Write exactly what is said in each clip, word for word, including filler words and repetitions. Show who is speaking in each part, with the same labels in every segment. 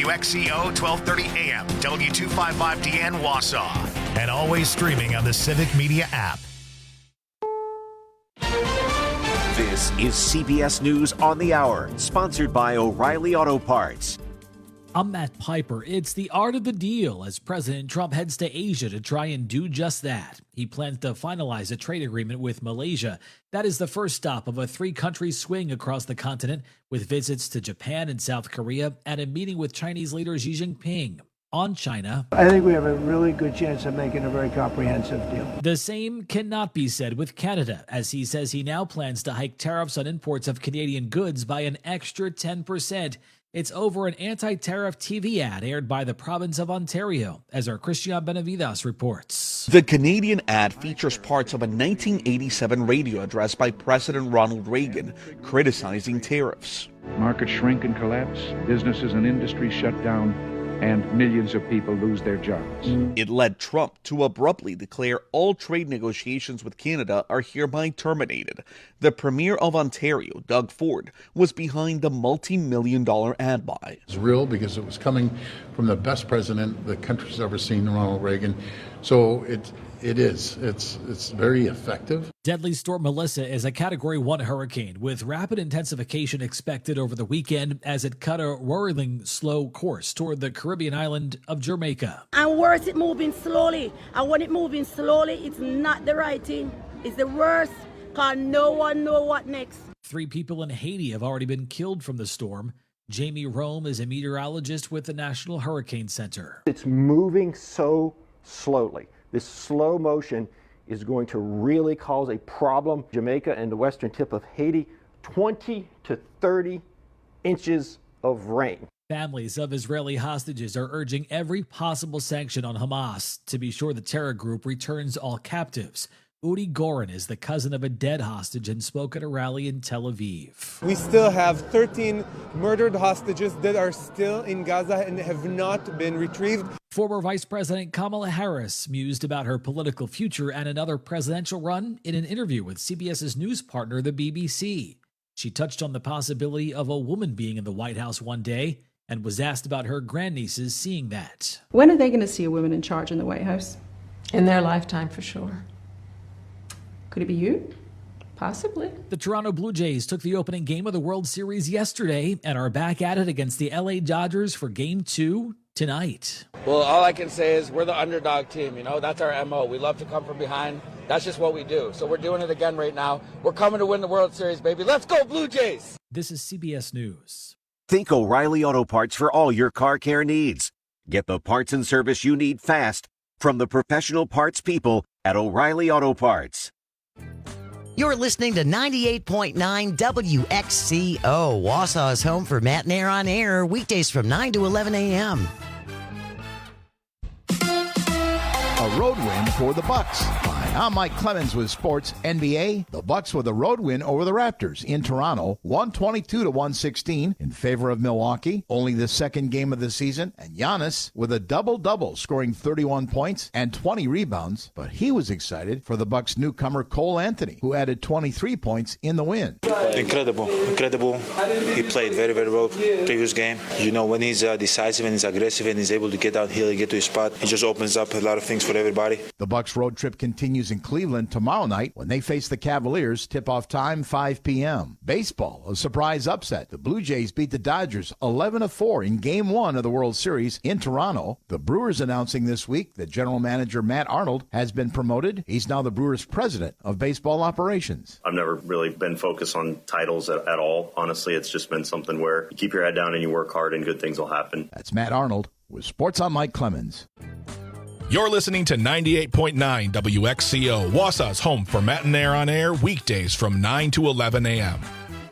Speaker 1: W X C O twelve thirty A M, W two fifty-five D N Wausau, and always streaming on the Civic Media app.
Speaker 2: This is C B S News on the Hour, sponsored by O'Reilly Auto Parts.
Speaker 3: I'm Matt Piper. It's the art of the deal as President Trump heads to Asia to try and do just that. He plans to finalize a trade agreement with Malaysia. That is the first stop of a three-country swing across the continent, with visits to Japan and South Korea and a meeting with Chinese leader Xi Jinping. On China,
Speaker 4: I think we have a really good chance of making a very comprehensive deal.
Speaker 3: The same cannot be said with Canada, as he says he now plans to hike tariffs on imports of Canadian goods by an extra ten percent. It's over an anti-tariff T V ad aired by the province of Ontario, as our Christian Benavides reports.
Speaker 5: The Canadian ad features parts of a nineteen eighty-seven radio address by President Ronald Reagan criticizing tariffs.
Speaker 6: Markets shrink and collapse, businesses and industries shut down, and millions of people lose their jobs.
Speaker 5: It led Trump to abruptly declare all trade negotiations with Canada are hereby terminated. The Premier of Ontario, Doug Ford, was behind the multi-million dollar ad buy.
Speaker 7: It's real because it was coming from the best president the country's ever seen, Ronald Reagan. So it it is. It's it's very effective.
Speaker 3: Deadly Storm Melissa is a Category one hurricane with rapid intensification expected over the weekend as it cut a whirling slow course toward the Caribbean island of Jamaica.
Speaker 8: And worse, it moving slowly. And when it moving slowly, it's not the right thing. It's the worst, because no one know what next.
Speaker 3: Three people in Haiti have already been killed from the storm. Jamie Rome is a meteorologist with the National Hurricane Center.
Speaker 9: It's moving so slowly. This slow motion is going to really cause a problem. Jamaica and the western tip of Haiti, twenty to thirty inches of rain.
Speaker 3: Families of Israeli hostages are urging every possible sanction on Hamas to be sure the terror group returns all captives. Udi Goren is the cousin of a dead hostage and spoke at a rally in Tel Aviv.
Speaker 10: We still have thirteen murdered hostages that are still in Gaza and have not been retrieved.
Speaker 3: Former Vice President Kamala Harris mused about her political future and another presidential run in an interview with CBS's news partner, the B B C. She touched on the possibility of a woman being in the White House one day and was asked about her grandnieces seeing that.
Speaker 11: When are they going to see a woman in charge in the White House?
Speaker 12: In their lifetime, for sure.
Speaker 11: Could it be you? Possibly.
Speaker 3: The Toronto Blue Jays took the opening game of the World Series yesterday and are back at it against the L A Dodgers for Game two tonight.
Speaker 13: Well, all I can say is we're the underdog team, you know, that's our M O. We love to come from behind. That's just what we do. So we're doing it again right now. We're coming to win the World Series, baby. Let's go, Blue Jays!
Speaker 3: This is C B S News.
Speaker 2: Think O'Reilly Auto Parts for all your car care needs. Get the parts and service you need fast from the professional parts people at O'Reilly Auto Parts.
Speaker 14: You're listening to ninety-eight point nine W X C O, Wausau's home for Matt and Air on Air, weekdays from nine to eleven a.m.
Speaker 15: A road win for the Bucks. Hi, I'm Mike Clemens with Sports N B A. The Bucks with a road win over the Raptors in Toronto, one twenty-two to one sixteen in favor of Milwaukee. Only the second game of the season, and Giannis with a double-double, scoring thirty-one points and twenty rebounds. But he was excited for the Bucks newcomer Cole Anthony, who added twenty-three points in the win.
Speaker 16: Incredible, incredible. He played very, very well previous game. You know, when he's uh, decisive and he's aggressive and he's able to get downhill and get to his spot, he just opens up a lot of things for everybody.
Speaker 15: The Bucks road trip continues in Cleveland tomorrow night when they face the Cavaliers. Tip-off time five p.m. Baseball, a surprise upset. The Blue Jays beat the Dodgers eleven to four in Game one of the World Series in Toronto. The Brewers announcing this week that general manager Matt Arnold has been promoted. He's now the Brewers president of baseball operations.
Speaker 17: I've never really been focused on titles at, at all. Honestly, it's just been something where you keep your head down and you work hard and good things will happen.
Speaker 15: That's Matt Arnold with Sports on Mike Clemens.
Speaker 18: You're listening to ninety-eight point nine W X C O, Wausau's home for Matt and Air on Air, weekdays from nine to eleven a.m.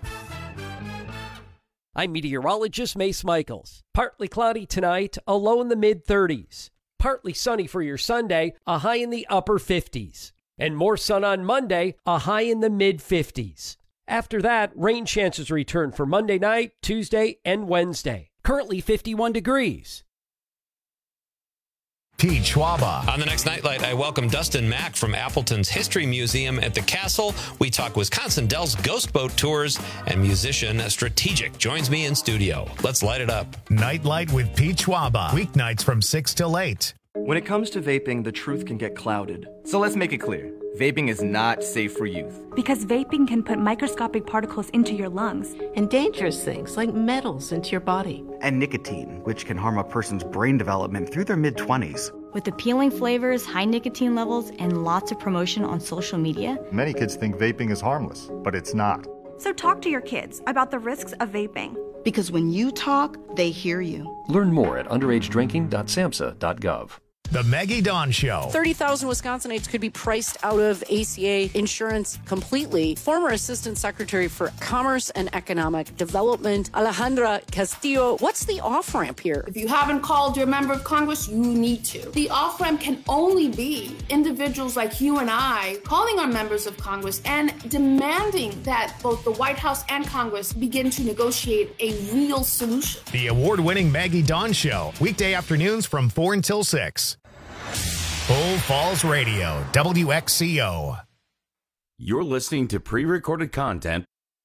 Speaker 19: I'm meteorologist Mace Michaels. Partly cloudy tonight, a low in the mid-thirties. Partly sunny for your Sunday, a high in the upper fifties. And more sun on Monday, a high in the mid-fifties. After that, rain chances return for Monday night, Tuesday, and Wednesday. Currently fifty-one degrees.
Speaker 1: Pete Schwaba.
Speaker 20: On the next Nightlight, I welcome Dustin Mack from Appleton's History Museum at the Castle. We talk Wisconsin Dells Ghost Boat Tours, and musician Strategic joins me in studio. Let's light it up.
Speaker 1: Nightlight with Pete Schwaba. Weeknights from six till eight.
Speaker 21: When it comes to vaping, the truth can get clouded. So let's make it clear. Vaping is not safe for youth.
Speaker 22: Because vaping can put microscopic particles into your lungs.
Speaker 23: And dangerous things like metals into your body.
Speaker 24: And nicotine, which can harm a person's brain development through their mid-twenties.
Speaker 22: With appealing flavors, high nicotine levels, and lots of promotion on social media.
Speaker 25: Many kids think vaping is harmless, but it's not.
Speaker 26: So talk to your kids about the risks of vaping.
Speaker 27: Because when you talk, they hear you.
Speaker 28: Learn more at underage drinking dot samhsa dot gov.
Speaker 1: The Maggie Dawn Show.
Speaker 29: thirty thousand Wisconsinites could be priced out of A C A insurance completely. Former Assistant Secretary for Commerce and Economic Development, Alejandra Castillo. What's the off-ramp here?
Speaker 30: If you haven't called your member of Congress, you need to. The off-ramp can only be individuals like you and I calling our members of Congress and demanding that both the White House and Congress begin to negotiate a real solution.
Speaker 1: The award-winning Maggie Dawn Show. Weekday afternoons from four until six. Bull Falls Radio, W X C O.
Speaker 31: You're listening to pre-recorded content.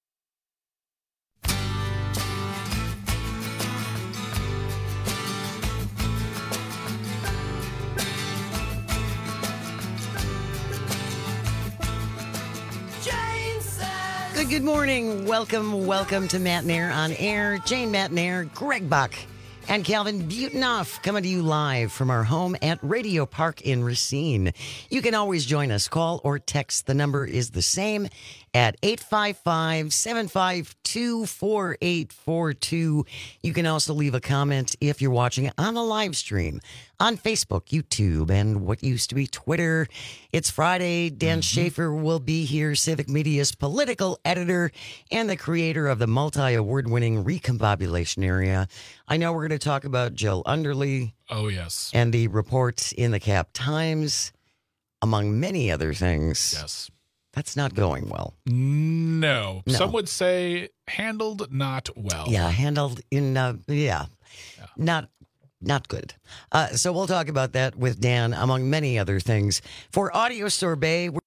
Speaker 14: Good, good morning. Welcome, welcome to Matt Nair on Air. Jane Matt Nair, Greg Buck, and Calvin Butonoff coming to you live from our home at Radio Park in Racine. You can always join us. Call or text. The number is the same at eight five five, seven five two, four eight four two. You can also leave a comment if you're watching on the live stream on Facebook, YouTube, and what used to be Twitter. It's Friday. Dan mm-hmm. Schaefer will be here, Civic Media's political editor and the creator of the multi-award-winning Recombobulation Area. I know we're going to talk about Jill Underly.
Speaker 18: Oh, yes.
Speaker 14: And the reports in the Cap Times, among many other things.
Speaker 18: Yes.
Speaker 14: That's not going well.
Speaker 18: No.
Speaker 14: No.
Speaker 18: Some would say handled not well.
Speaker 14: Yeah, handled in, uh, yeah,
Speaker 18: yeah,
Speaker 14: not not good. Uh, so we'll talk about that with Dan, among many other things. For Audio Sorbet, we're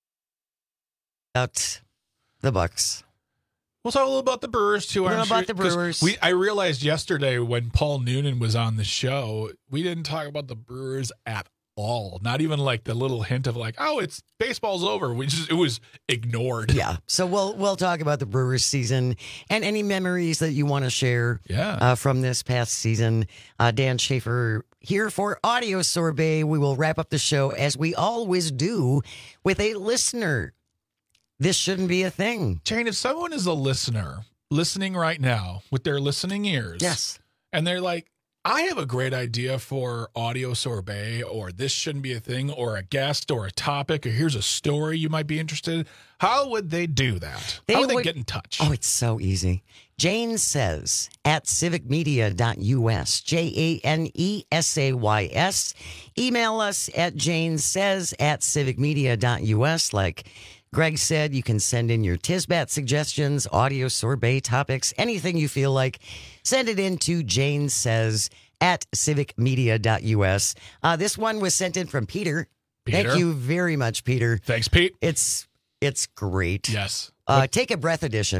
Speaker 14: about the Bucks.
Speaker 18: We'll talk a little about the Brewers, too.
Speaker 14: A little
Speaker 18: I'm
Speaker 14: about
Speaker 18: sure,
Speaker 14: the Brewers.
Speaker 18: We, I realized yesterday when Paul Noonan was on the show, we didn't talk about the Brewers at all. Not even like the little hint of like, oh, it's baseball's over. We just, it was ignored.
Speaker 14: Yeah. So we'll we'll talk about the Brewers season and any memories that you want to share
Speaker 18: yeah.
Speaker 14: uh, from this past season. Uh, Dan Schaefer here for Audio Sorbet. We will wrap up the show as we always do with a listener. This shouldn't be a thing.
Speaker 18: Jane, if someone is a listener listening right now with their listening ears.
Speaker 14: Yes.
Speaker 18: And they're like, I have a great idea for Audio Sorbet, or this shouldn't be a thing, or a guest, or a topic, or here's a story you might be interested in. How would they do that?
Speaker 14: They
Speaker 18: How would,
Speaker 14: would
Speaker 18: they get in touch?
Speaker 14: Oh, it's so easy. Jane Says at civic media dot U S. J A N E S A Y S. Email us at Jane Says at civic media dot U S. Like Greg said, you can send in your Tisbat suggestions, Audio Sorbet topics, anything you feel like. Send it in to Jane Says at civic media dot U S. Uh, this one was sent in from Peter.
Speaker 18: Peter.
Speaker 14: Thank you very much, Peter.
Speaker 18: Thanks, Pete.
Speaker 14: It's it's great.
Speaker 18: Yes.
Speaker 14: Uh, take a breath edition.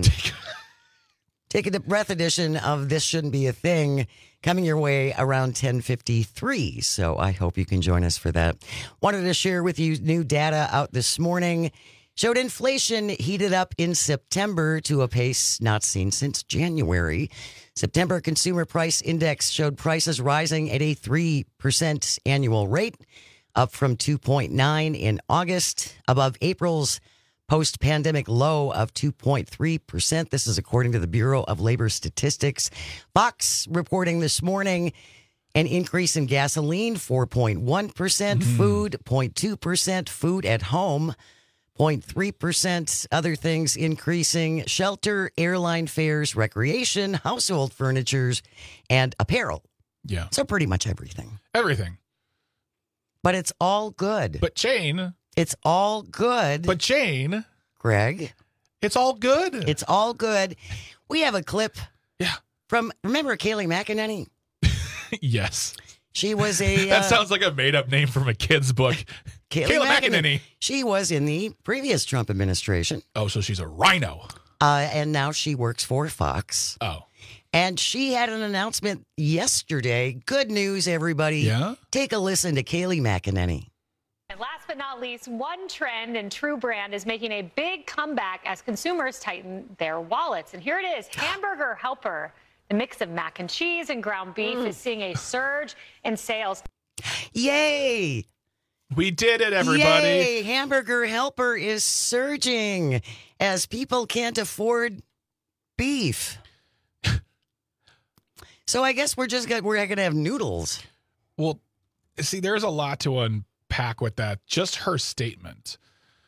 Speaker 14: Take a breath edition of This Shouldn't Be a Thing, coming your way around ten fifty-three. So I hope you can join us for that. Wanted to share with you new data out this morning. Showed inflation heated up in September to a pace not seen since January. September Consumer Price Index showed prices rising at a three percent annual rate, up from two point nine in August, above April's post-pandemic low of two point three percent. This is according to the Bureau of Labor Statistics. Fox reporting this morning an increase in gasoline, four point one percent, mm-hmm. food, zero point two percent, food at home, zero point three percent, other things increasing, shelter, airline fares, recreation, household furnitures, and apparel.
Speaker 18: Yeah.
Speaker 14: So pretty much everything.
Speaker 18: Everything.
Speaker 14: But it's all good.
Speaker 18: But Jane.
Speaker 14: It's all good.
Speaker 18: But Jane.
Speaker 14: Greg.
Speaker 18: It's all good.
Speaker 14: It's all good. We have a clip.
Speaker 18: Yeah.
Speaker 14: From, remember Kayleigh McEnany?
Speaker 18: Yes.
Speaker 14: She was a...
Speaker 18: that
Speaker 14: uh,
Speaker 18: sounds like a made-up name from a kid's book.
Speaker 14: Kayleigh,
Speaker 18: Kayleigh
Speaker 14: McEnany.
Speaker 18: McEnany.
Speaker 14: She was in the previous Trump administration.
Speaker 18: Oh, so she's a rhino.
Speaker 14: Uh, and now she works for Fox.
Speaker 18: Oh.
Speaker 14: And she had an announcement yesterday. Good news, everybody.
Speaker 18: Yeah?
Speaker 14: Take a listen to Kayleigh McEnany.
Speaker 3: And last but not least, one trend in True Brand is making a big comeback as consumers tighten their wallets. And here it is, Hamburger Helper. The mix of mac and cheese and ground beef mm. is seeing a surge in sales.
Speaker 14: Yay!
Speaker 18: We did it, everybody.
Speaker 14: Yay! Hamburger Helper is surging as people can't afford beef. So I guess we're just gonna, we're going to have noodles.
Speaker 18: Well, see, there's a lot to unpack with that. Just her statement.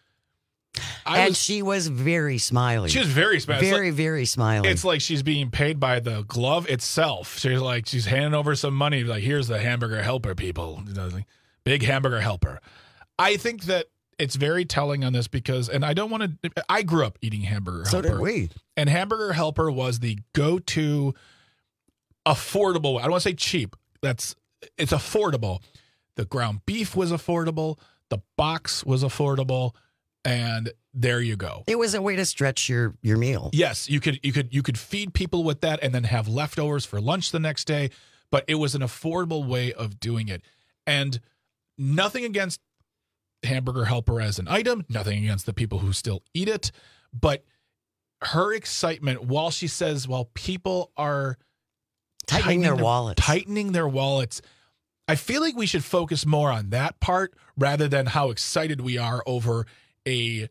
Speaker 18: I
Speaker 14: and
Speaker 18: was,
Speaker 14: she was very smiley.
Speaker 18: She was very smiley.
Speaker 14: Very,
Speaker 18: like,
Speaker 14: very smiley.
Speaker 18: It's like she's being paid by the glove itself. She's like, she's handing over some money. Like, here's the Hamburger Helper, people. Big Hamburger Helper. I think that it's very telling on this because, and I don't want to, I grew up eating Hamburger
Speaker 14: so
Speaker 18: Helper.
Speaker 14: So did we.
Speaker 18: And Hamburger Helper was the go-to affordable. I don't want to say cheap. That's, it's affordable. The ground beef was affordable. The box was affordable. And there you go.
Speaker 14: It was a way to stretch your, your meal.
Speaker 18: Yes, you could you could you could feed people with that and then have leftovers for lunch the next day, but it was an affordable way of doing it. And nothing against Hamburger Helper as an item, nothing against the people who still eat it, but her excitement while she says while people are
Speaker 14: tightening,
Speaker 18: tightening
Speaker 14: their,
Speaker 18: their
Speaker 14: wallets.
Speaker 18: Tightening their wallets. I feel like we should focus more on that part rather than how excited we are over a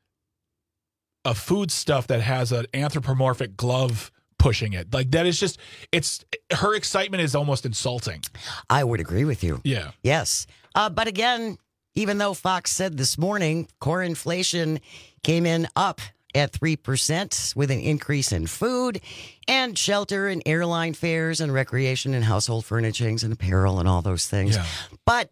Speaker 18: a food stuff that has an anthropomorphic glove pushing it. Like that is just, it's, her excitement is almost insulting.
Speaker 14: I would agree with you.
Speaker 18: Yeah.
Speaker 14: Yes. Uh, but again, even though Fox said this morning, core inflation came in up at three percent with an increase in food and shelter and airline fares and recreation and household furnishings and apparel and all those things.
Speaker 18: Yeah.
Speaker 14: But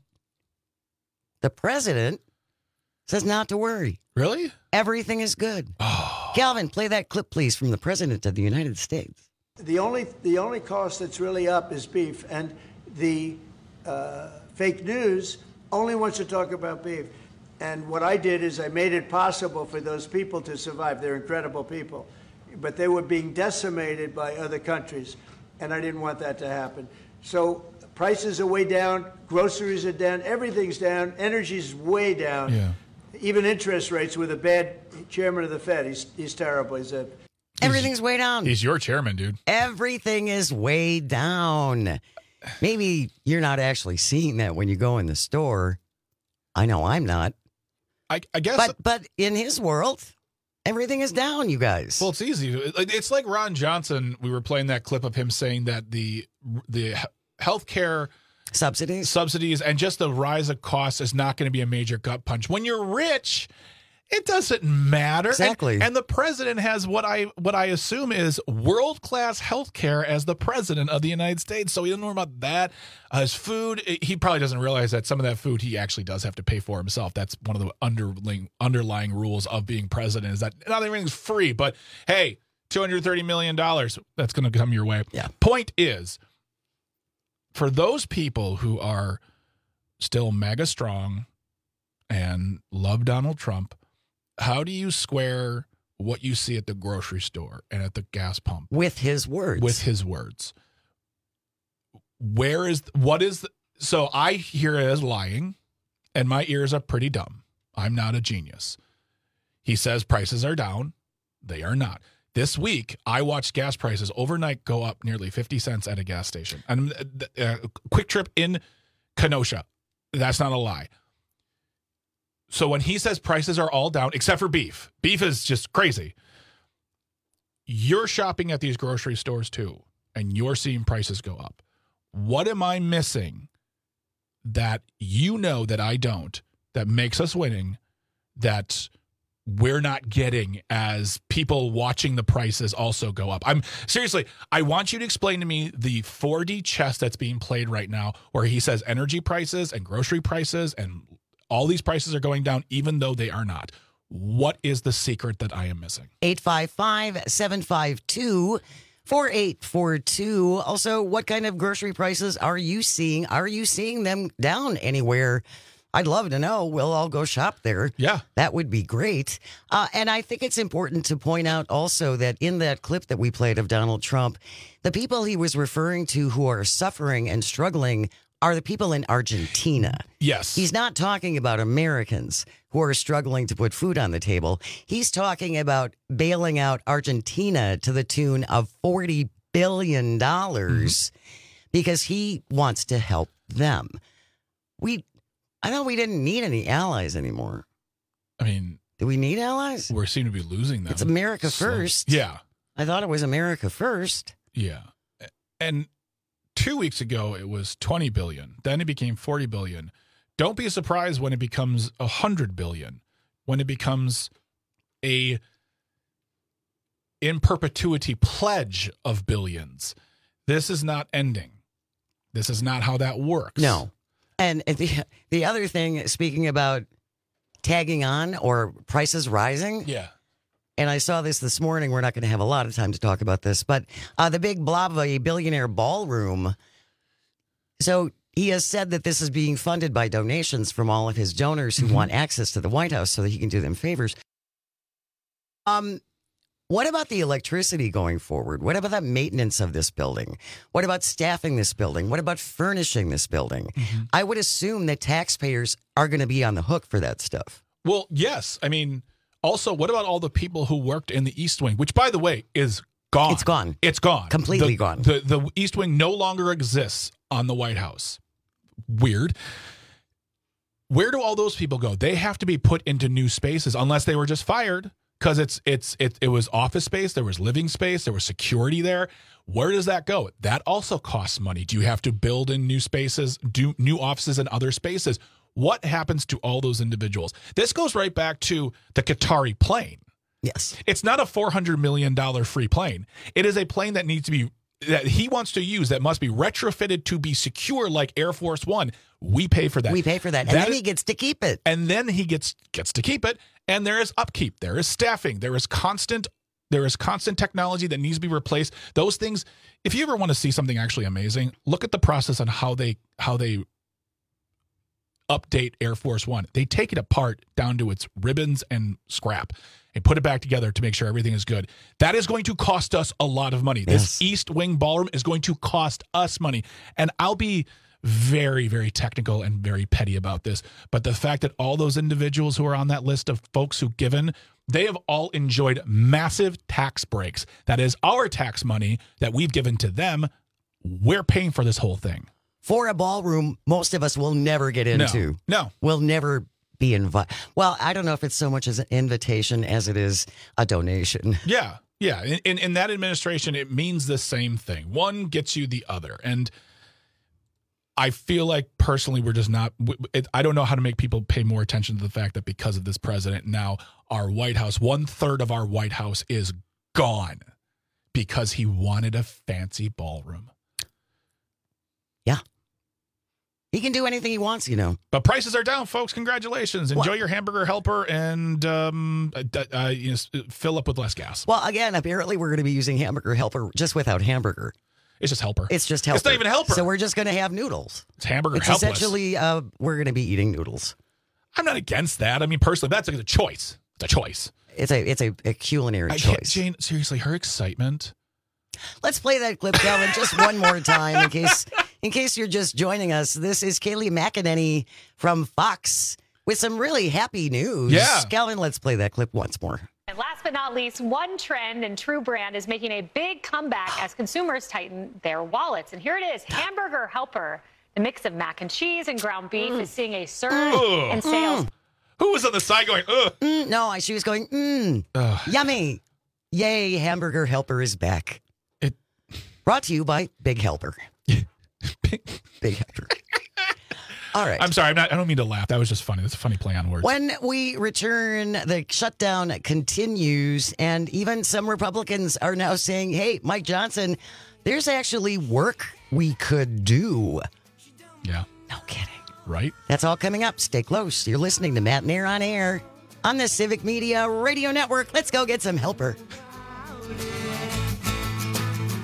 Speaker 14: the president says not to worry.
Speaker 18: Really?
Speaker 14: Everything is good.
Speaker 18: Oh.
Speaker 14: Calvin, play that clip, please, from the President of the United States.
Speaker 4: The only the only cost that's really up is beef, and the uh, fake news only wants to talk about beef. And what I did is I made it possible for those people to survive. They're incredible people, but they were being decimated by other countries, and I didn't want that to happen. So prices are way down, groceries are down, everything's down, energy's way down.
Speaker 18: Yeah.
Speaker 4: Even interest rates with a bad chairman of the Fed. He's he's terrible. He's a
Speaker 14: Everything's way down.
Speaker 18: He's your chairman, dude.
Speaker 14: Everything is way down. Maybe you're not actually seeing that when you go in the store. I know I'm not.
Speaker 18: I, I guess.
Speaker 14: But but in his world, everything is down, you guys.
Speaker 18: Well, it's easy. It's like Ron Johnson. We were playing that clip of him saying that the the healthcare
Speaker 14: subsidies,
Speaker 18: subsidies, and just the rise of costs is not going to be a major gut punch. When you're rich, it doesn't matter.
Speaker 14: Exactly.
Speaker 18: And, and the president has what I what I assume is world class health care as the president of the United States. So he doesn't know about that. Uh, his food, he probably doesn't realize that some of that food he actually does have to pay for himself. That's one of the underlying underlying rules of being president is that not everything's free. But hey, two hundred thirty million dollars, that's going to come your way.
Speaker 14: Yeah.
Speaker 18: Point is, for those people who are still mega strong and love Donald Trump, how do you square what you see at the grocery store and at the gas pump
Speaker 14: with his words?
Speaker 18: With his words. Where is, what is, the, so I hear it as lying, and my ears are pretty dumb. I'm not a genius. He says prices are down. They are not. This week, I watched gas prices overnight go up nearly fifty cents at a gas station. And uh, Quick Trip in Kenosha. That's not a lie. So when he says prices are all down, except for beef, beef is just crazy. You're shopping at these grocery stores too, and you're seeing prices go up. What am I missing that you know that I don't, that makes us winning, that we're not getting as people watching the prices also go up? I'm seriously, I want you to explain to me the four D chess that's being played right now, where he says energy prices and grocery prices and all these prices are going down, even though they are not. What is the secret that I am missing?
Speaker 14: eight five five, seven five two, four eight four two. Also, what kind of grocery prices are you seeing? Are you seeing them down anywhere? I'd love to know. We'll all go shop there.
Speaker 18: Yeah.
Speaker 14: That would be great. Uh, and I think it's important to point out also that in that clip that we played of Donald Trump, the people he was referring to who are suffering and struggling are the people in Argentina.
Speaker 18: Yes.
Speaker 14: He's not talking about Americans who are struggling to put food on the table. He's talking about bailing out Argentina to the tune of forty billion dollars mm-hmm. because he wants to help them. We... I thought we didn't need any allies anymore.
Speaker 18: I mean...
Speaker 14: Do we need allies?
Speaker 18: We seem to be losing them.
Speaker 14: It's America
Speaker 18: so,
Speaker 14: first.
Speaker 18: Yeah.
Speaker 14: I thought it was America first.
Speaker 18: Yeah. And two weeks ago, it was twenty billion dollars. Then it became forty billion dollars. Don't be surprised when it becomes one hundred billion dollars. When it becomes a in perpetuity pledge of billions. This is not ending. This is not how that works.
Speaker 14: No. And the the other thing, speaking about tagging on or prices rising.
Speaker 18: Yeah.
Speaker 14: And I saw this this morning. We're not going to have a lot of time to talk about this, but uh, the big blob of a billionaire ballroom. So he has said that this is being funded by donations from all of his donors who mm-hmm. want access to the White House so that he can do them favors. Um. What about the electricity going forward? What about the maintenance of this building? What about staffing this building? What about furnishing this building? Mm-hmm. I would assume that taxpayers are going to be on the hook for that stuff.
Speaker 18: Well, yes. I mean, also, what about all the people who worked in the East Wing, which, by the way, is gone?
Speaker 14: It's gone.
Speaker 18: It's gone.
Speaker 14: Completely
Speaker 18: the,
Speaker 14: gone.
Speaker 18: The, the East Wing no longer exists on the White House. Weird. Where do all those people go? They have to be put into new spaces unless they were just fired. Because it's it's it it was office space, there was living space, there was security there. Where does that go? That also costs money. Do you have to build in new spaces, do new offices in other spaces? What happens to all those individuals? This goes right back to the Qatari plane.
Speaker 14: Yes.
Speaker 18: It's not a four hundred million dollars free plane. It is a plane that needs to be, that he wants to use, that must be retrofitted to be secure like Air Force One. We pay for that.
Speaker 14: We pay for that. And
Speaker 18: that
Speaker 14: then
Speaker 18: is,
Speaker 14: he gets to keep it.
Speaker 18: And then he gets gets to keep it. And there is upkeep. There is staffing. There is constant there is constant technology that needs to be replaced. Those things, if you ever want to see something actually amazing, look at the process on how they how they update Air Force One. They take it apart down to its ribbons and scrap and put it back together to make sure everything is good. That is going to cost us a lot of money. Yes. This East Wing Ballroom is going to cost us money. And I'll be very, very technical and very petty about this. But the fact that all those individuals who are on that list of folks who've given, they have all enjoyed massive tax breaks. That is our tax money that we've given to them. We're paying for this whole thing.
Speaker 14: For a ballroom, most of us will never get into.
Speaker 18: No. no.
Speaker 14: We'll never be invited. Well, I don't know if it's so much as an invitation as it is a donation.
Speaker 18: Yeah. Yeah. In, in, in that administration, it means the same thing. One gets you the other. And I feel like personally we're just not it, I don't know how to make people pay more attention to the fact that because of this president now our White House, one third of our White House is gone because he wanted a fancy ballroom.
Speaker 14: Yeah. He can do anything he wants, you know.
Speaker 18: But prices are down, folks. Congratulations. Enjoy
Speaker 14: well,
Speaker 18: your hamburger helper and um, uh, uh, you know, fill up with less gas.
Speaker 14: Well, again, apparently we're going to be using hamburger helper just without hamburger.
Speaker 18: It's just helper.
Speaker 14: It's just helper.
Speaker 18: It's not even helper.
Speaker 14: So we're just going to have noodles.
Speaker 18: It's hamburger
Speaker 14: it's
Speaker 18: helpless.
Speaker 14: Essentially, uh, we're going to be eating noodles.
Speaker 18: I'm not against that. I mean, personally, that's a choice. It's a choice.
Speaker 14: It's a it's a, a culinary
Speaker 18: I
Speaker 14: choice.
Speaker 18: Jane, seriously, her excitement.
Speaker 14: Let's play that clip, Calvin, just one more time in case in case you're just joining us. This is Kayleigh McEnany from Fox with some really happy news.
Speaker 18: Yeah.
Speaker 14: Calvin, let's play that clip once more.
Speaker 3: And last but not least, one trend and True Brand is making a big comeback as consumers tighten their wallets. And here it is, Hamburger Helper. The mix of mac and cheese and ground beef mm. is seeing a surge mm. in sales.
Speaker 18: Mm. Who was on the side going, ugh?
Speaker 14: Mm, no, she was going, mmm, yummy. Yay, Hamburger Helper is back.
Speaker 18: It
Speaker 14: Brought to you by Big Helper.
Speaker 18: Big,
Speaker 14: Big Helper. All right.
Speaker 18: I'm sorry. I'm not, I don't mean to laugh. That was just funny. That's a funny play on words.
Speaker 14: When we return, the shutdown continues, and even some Republicans are now saying, hey, Mike Johnson, there's actually work we could do.
Speaker 18: Yeah.
Speaker 14: No kidding.
Speaker 18: Right?
Speaker 14: That's all coming up. Stay close. You're listening to Matt and Air on Air on the Civic Media Radio Network. Let's go get some helper.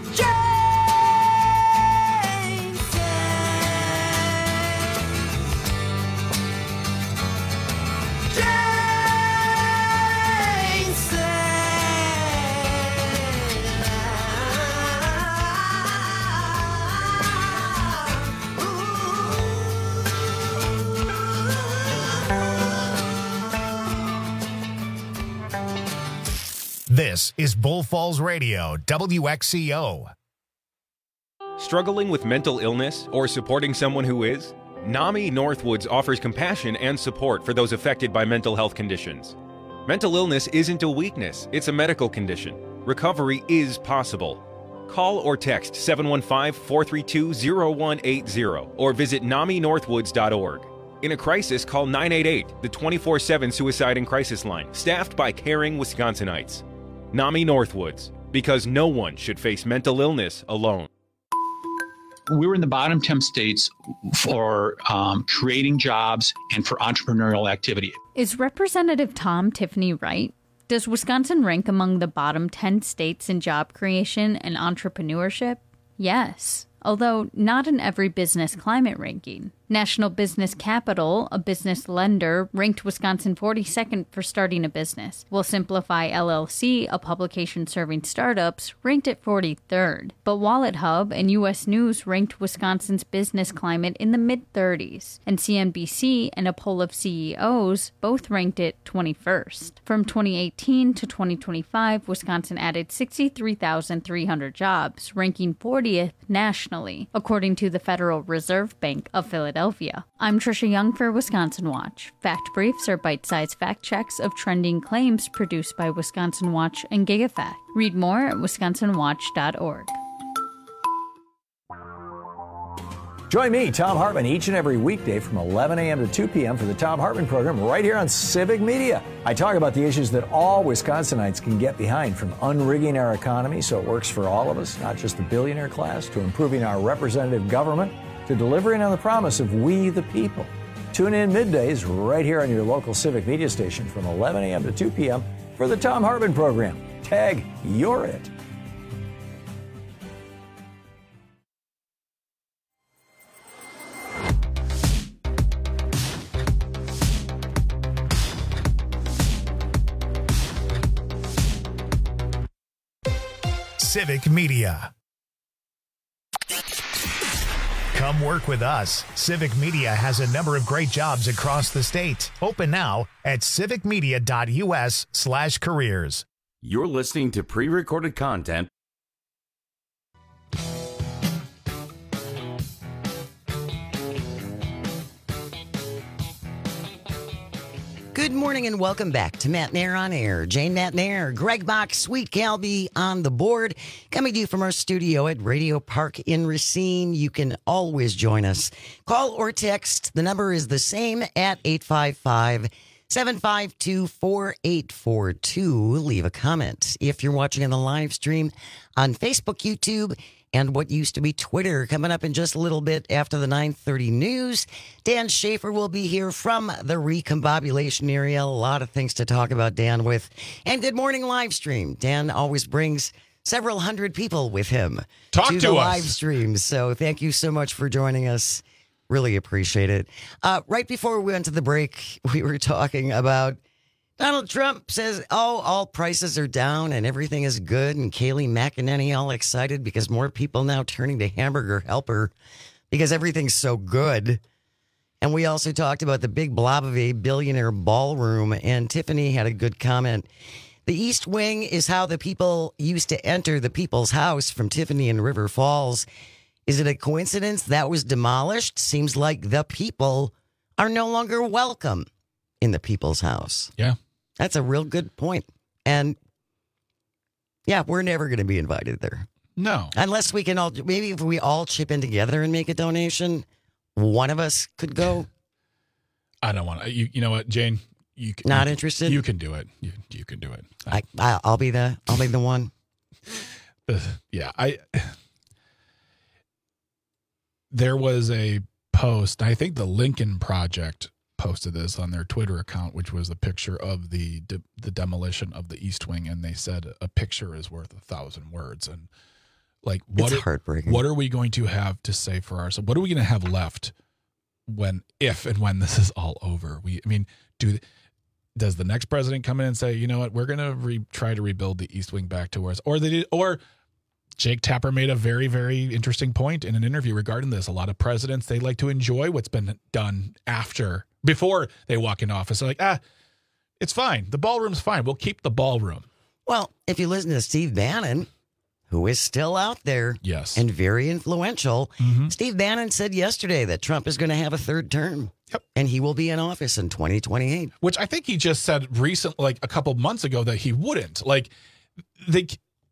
Speaker 1: This is Bull Falls Radio, W X C O.
Speaker 2: Struggling with mental illness or supporting someone who is? NAMI Northwoods offers compassion and support for those affected by mental health conditions. Mental illness isn't a weakness, it's a medical condition. Recovery is possible. Call or text seven one five, four three two, zero one eight zero or visit nami northwoods dot org. In a crisis, call nine eight eight, the twenty-four seven Suicide and Crisis Line, staffed by caring Wisconsinites. NAMI Northwoods, because no one should face mental illness alone.
Speaker 5: We were in the bottom ten states for um, creating jobs and for entrepreneurial activity.
Speaker 6: Is Representative Tom Tiffany right? Does Wisconsin rank among the bottom ten states in job creation and entrepreneurship? Yes, although not in every business climate ranking. National Business Capital, a business lender, ranked Wisconsin forty-second for starting a business, while Simplify L L C, a publication serving startups, ranked it forty-third. But Wallet Hub and U S News ranked Wisconsin's business climate in the mid-thirties, and C N B C and a poll of C E Os both ranked it twenty-first. From twenty eighteen to twenty twenty-five, Wisconsin added sixty-three thousand three hundred jobs, ranking fortieth nationally, according to the Federal Reserve Bank of Philadelphia. I'm Trisha Young for Wisconsin Watch. Fact Briefs are bite-sized fact checks of trending claims produced by Wisconsin Watch and GigaFact. Read more at wisconsin watch dot org.
Speaker 7: Join me, Tom Hartman, each and every weekday from eleven a.m. to two p.m. for the Tom Hartman program right here on Civic Media. I talk about the issues that all Wisconsinites can get behind, from unrigging our economy so it works for all of us, not just the billionaire class, to improving our representative government, to delivering on the promise of we the people. Tune in middays right here on your local Civic Media station from eleven a.m. to two p.m. for the Tom Hartman program. Tag, you're it.
Speaker 1: Civic Media. Come work with us. Civic Media has a number of great jobs across the state. Open now at civic media dot u s slash careers.
Speaker 31: You're listening to pre-recorded content.
Speaker 14: Good morning and welcome back to Matt Nair on Air. Jane Matt Nair, Greg Bach, Sweet Calby on the board. Coming to you from our studio at Radio Park in Racine. You can always join us. Call or text. The number is the same at eight five five, seven five two, four eight four two. Leave a comment. If you're watching on the live stream on Facebook, YouTube, and what used to be Twitter. Coming up in just a little bit after the nine thirty news, Dan Schaefer will be here from the recombobulation area. A lot of things to talk about, Dan, with. And good morning live stream. Dan always brings several hundred people with him
Speaker 18: Talk
Speaker 14: to,
Speaker 18: to
Speaker 14: the
Speaker 18: us.
Speaker 14: live stream. So thank you so much for joining us. Really appreciate it. Uh, right before we went to the break, we were talking about Donald Trump says, oh, all prices are down and everything is good. And Kayleigh McEnany all excited because more people now turning to Hamburger Helper because everything's so good. And we also talked about the big blob of a billionaire ballroom. And Tiffany had a good comment. The East Wing is how the people used to enter the people's house from Tiffany in River Falls. Is it a coincidence that was demolished? Seems like the people are no longer welcome in the people's house.
Speaker 18: Yeah.
Speaker 14: That's a real good point. And yeah, we're never going to be invited there.
Speaker 18: No.
Speaker 14: Unless we can all, maybe if we all chip in together and make a donation, one of us could go.
Speaker 18: I don't want to. You, you know what, Jane? You can,
Speaker 14: Not
Speaker 18: you,
Speaker 14: interested?
Speaker 18: You can do it. You, you can do it.
Speaker 14: I, I, I'll be the, I'll be the one.
Speaker 18: Yeah. I, there was a post, I think the Lincoln Project posted this on their Twitter account, which was a picture of the de- the demolition of the East Wing, and they said a picture is worth a thousand words. And like, what
Speaker 14: it's
Speaker 18: are,
Speaker 14: heartbreaking.
Speaker 18: What are we going to have to say for ourselves? What are we going to have left when, if and when this is all over? We, I mean, do does the next president come in and say, you know what, we're going to re- try to rebuild the East Wing back to us, or they did, or Jake Tapper made a very, very interesting point in an interview regarding this. A lot of presidents, they like to enjoy what's been done after. Before they walk in office, they're like, ah, it's fine. The ballroom's fine. We'll keep the ballroom.
Speaker 14: Well, if you listen to Steve Bannon, who is still out there
Speaker 18: yes.
Speaker 14: and very influential,
Speaker 18: mm-hmm.
Speaker 14: Steve Bannon said yesterday that Trump is going to have a third term.
Speaker 18: Yep.
Speaker 14: And he will be in office in twenty twenty-eight.
Speaker 18: Which I think he just said recently, like a couple months ago, that he wouldn't. Like, they...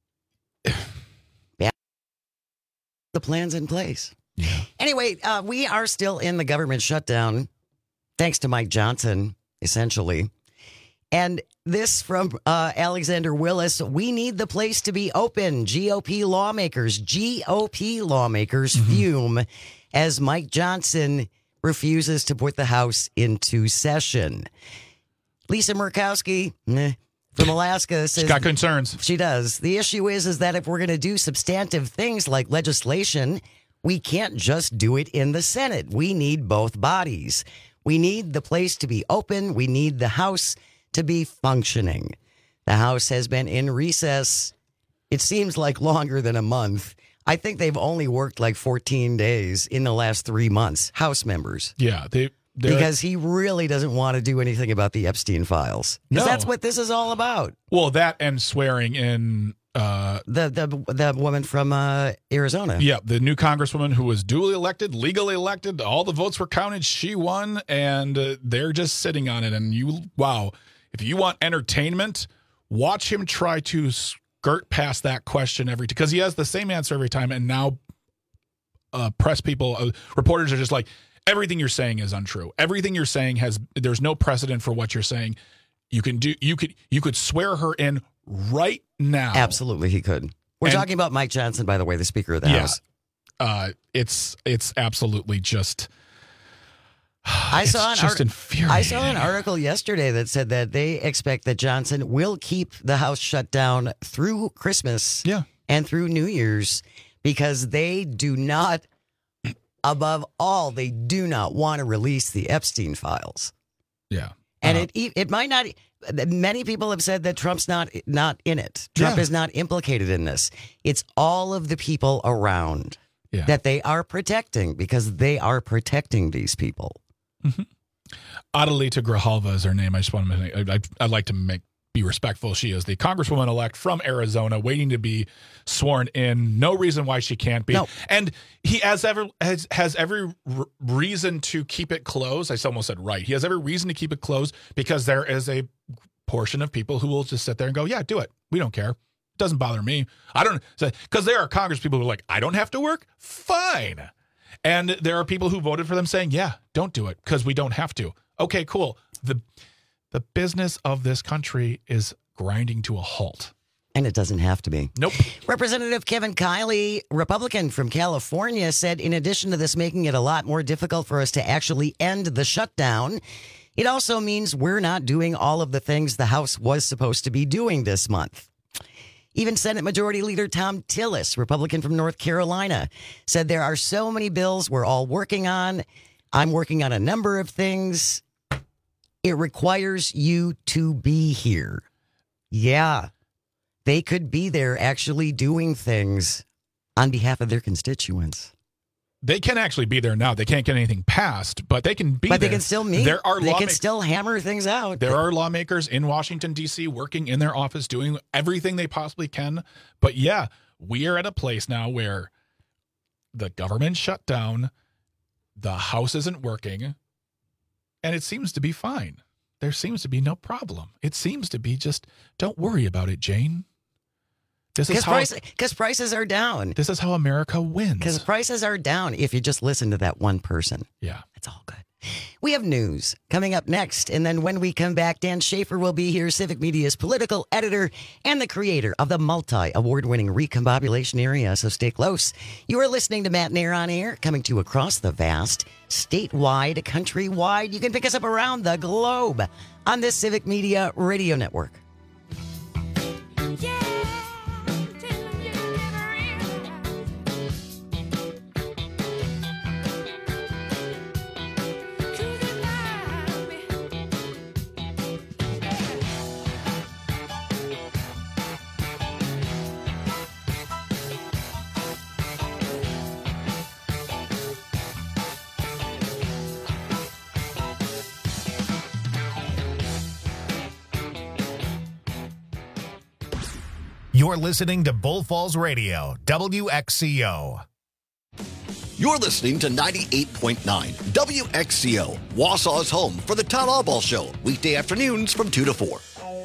Speaker 14: yeah. The plan's in place.
Speaker 18: Yeah.
Speaker 14: Anyway, uh, we are still in the government shutdown, thanks to Mike Johnson, essentially. And this from uh, Alexander Willis. We need the place to be open. G O P lawmakers, G O P lawmakers mm-hmm. fume as Mike Johnson refuses to put the House into session. Lisa Murkowski meh, from Alaska says...
Speaker 18: She's got concerns.
Speaker 14: She does. The issue is, is that if we're going to do substantive things like legislation, we can't just do it in the Senate. We need both bodies. We need the place to be open. We need the House to be functioning. The House has been in recess, it seems like longer than a month. I think they've only worked like fourteen days in the last three months, House members.
Speaker 18: Yeah. They,
Speaker 14: because he really doesn't want to do anything about the Epstein files. Because
Speaker 18: no.
Speaker 14: that's what this is all about.
Speaker 18: Well, that and swearing in... Uh,
Speaker 14: the, the the woman from uh, Arizona.
Speaker 18: Yeah, the new congresswoman who was duly elected, legally elected. All the votes were counted. She won, and uh, they're just sitting on it. And you, wow, if you want entertainment, watch him try to skirt past that question every time, because he has the same answer every time. And now uh, press people, uh, reporters are just like, everything you're saying is untrue. Everything you're saying has, there's no precedent for what you're saying. You can do, you could, you could swear her in right now.
Speaker 14: Absolutely, he could. We're
Speaker 18: and,
Speaker 14: talking about Mike Johnson, by the way, the Speaker of the
Speaker 18: yeah,
Speaker 14: House.
Speaker 18: Uh, it's it's absolutely just.
Speaker 14: I
Speaker 18: it's
Speaker 14: saw an
Speaker 18: just
Speaker 14: art-
Speaker 18: infuriating.
Speaker 14: I saw an article yesterday that said that they expect that Johnson will keep the House shut down through Christmas,
Speaker 18: yeah.
Speaker 14: and through New Year's, because they do not, above all, they do not want to release the Epstein files.
Speaker 18: Yeah,
Speaker 14: and
Speaker 18: uh,
Speaker 14: it it might not. Many people have said that Trump's not not in it. Trump
Speaker 18: yeah.
Speaker 14: is not implicated in this. It's all of the people around
Speaker 18: yeah.
Speaker 14: that they are protecting, because they are protecting these people.
Speaker 18: Mm-hmm. Adelita Grijalva is her name. I just want to make, I, I'd like to make be respectful. She is the congresswoman-elect from Arizona, waiting to be sworn in. No reason why she can't be.
Speaker 14: No.
Speaker 18: And he has ever has, has every r- reason to keep it closed. I almost said right. He has every reason to keep it closed, because there is a portion of people who will just sit there and go, yeah, do it. We don't care. It doesn't bother me. I don't, because there are Congress people who are like, I don't have to work. Fine. And there are people who voted for them saying, yeah, don't do it because we don't have to. Okay, cool. The The business of this country is grinding to a halt.
Speaker 14: And it doesn't have to be.
Speaker 18: Nope.
Speaker 14: Representative Kevin Kiley, Republican from California, said in addition to this making it a lot more difficult for us to actually end the shutdown, it also means we're not doing all of the things the House was supposed to be doing this month. Even Senate Majority Leader Tom Tillis, Republican from North Carolina, said there are so many bills we're all working on. I'm working on a number of things. It requires you to be here. Yeah, they could be there actually doing things on behalf of their constituents.
Speaker 18: They can actually be there now. They can't get anything passed, but they can be
Speaker 14: but
Speaker 18: there.
Speaker 14: But they can still meet.
Speaker 18: There are
Speaker 14: they
Speaker 18: lawma-
Speaker 14: can still hammer things out.
Speaker 18: There are lawmakers in Washington, D C working in their office, doing everything they possibly can. But yeah, we are at a place now where the government shut down, the House isn't working, and it seems to be fine. There seems to be no problem. It seems to be just, don't worry about it, Jane. This is how
Speaker 14: price, Because prices are down.
Speaker 18: This is how America wins.
Speaker 14: Because prices are down if you just listen to that one person.
Speaker 18: Yeah.
Speaker 14: It's all good. We have news coming up next. And then when we come back, Dan Schaefer will be here, Civic Media's political editor and the creator of the multi-award-winning Recombobulation Area. So stay close. You are listening to Matt Nair on Air, coming to you across the vast, statewide, countrywide. You can pick us up around the globe on this Civic Media radio network. Yeah.
Speaker 1: You're listening to Bull Falls Radio, W X C O.
Speaker 8: You're listening to ninety-eight point nine W X C O, Wausau's home for the Todd Albaugh Show, weekday afternoons from two to four.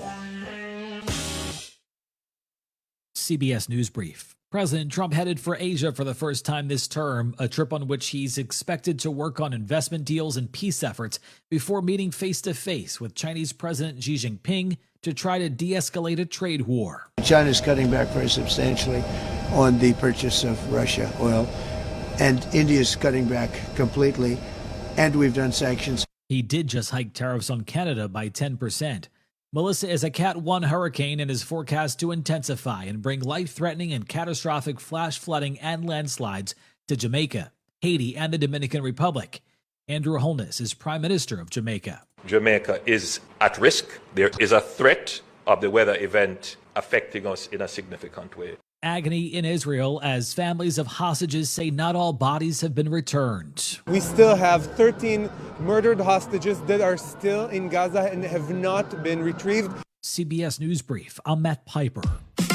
Speaker 9: C B S News Brief. President Trump headed for Asia for the first time this term, a trip on which he's expected to work on investment deals and peace efforts before meeting face-to-face with Chinese President Xi Jinping to try to de-escalate a trade war.
Speaker 4: China's cutting back very substantially on the purchase of Russia oil, and India's cutting back completely, and we've done sanctions.
Speaker 9: He did just hike tariffs on Canada by ten percent. Melissa is a Cat one hurricane and is forecast to intensify and bring life-threatening and catastrophic flash flooding and landslides to Jamaica, Haiti, and the Dominican Republic. Andrew Holness is Prime Minister of Jamaica.
Speaker 10: Jamaica is at risk. There is a threat of the weather event affecting us in a significant way.
Speaker 9: Agony in Israel as families of hostages say not all bodies have been returned.
Speaker 11: We still have thirteen murdered hostages that are still in Gaza and have not been retrieved.
Speaker 9: C B S News Brief, I'm Matt Piper.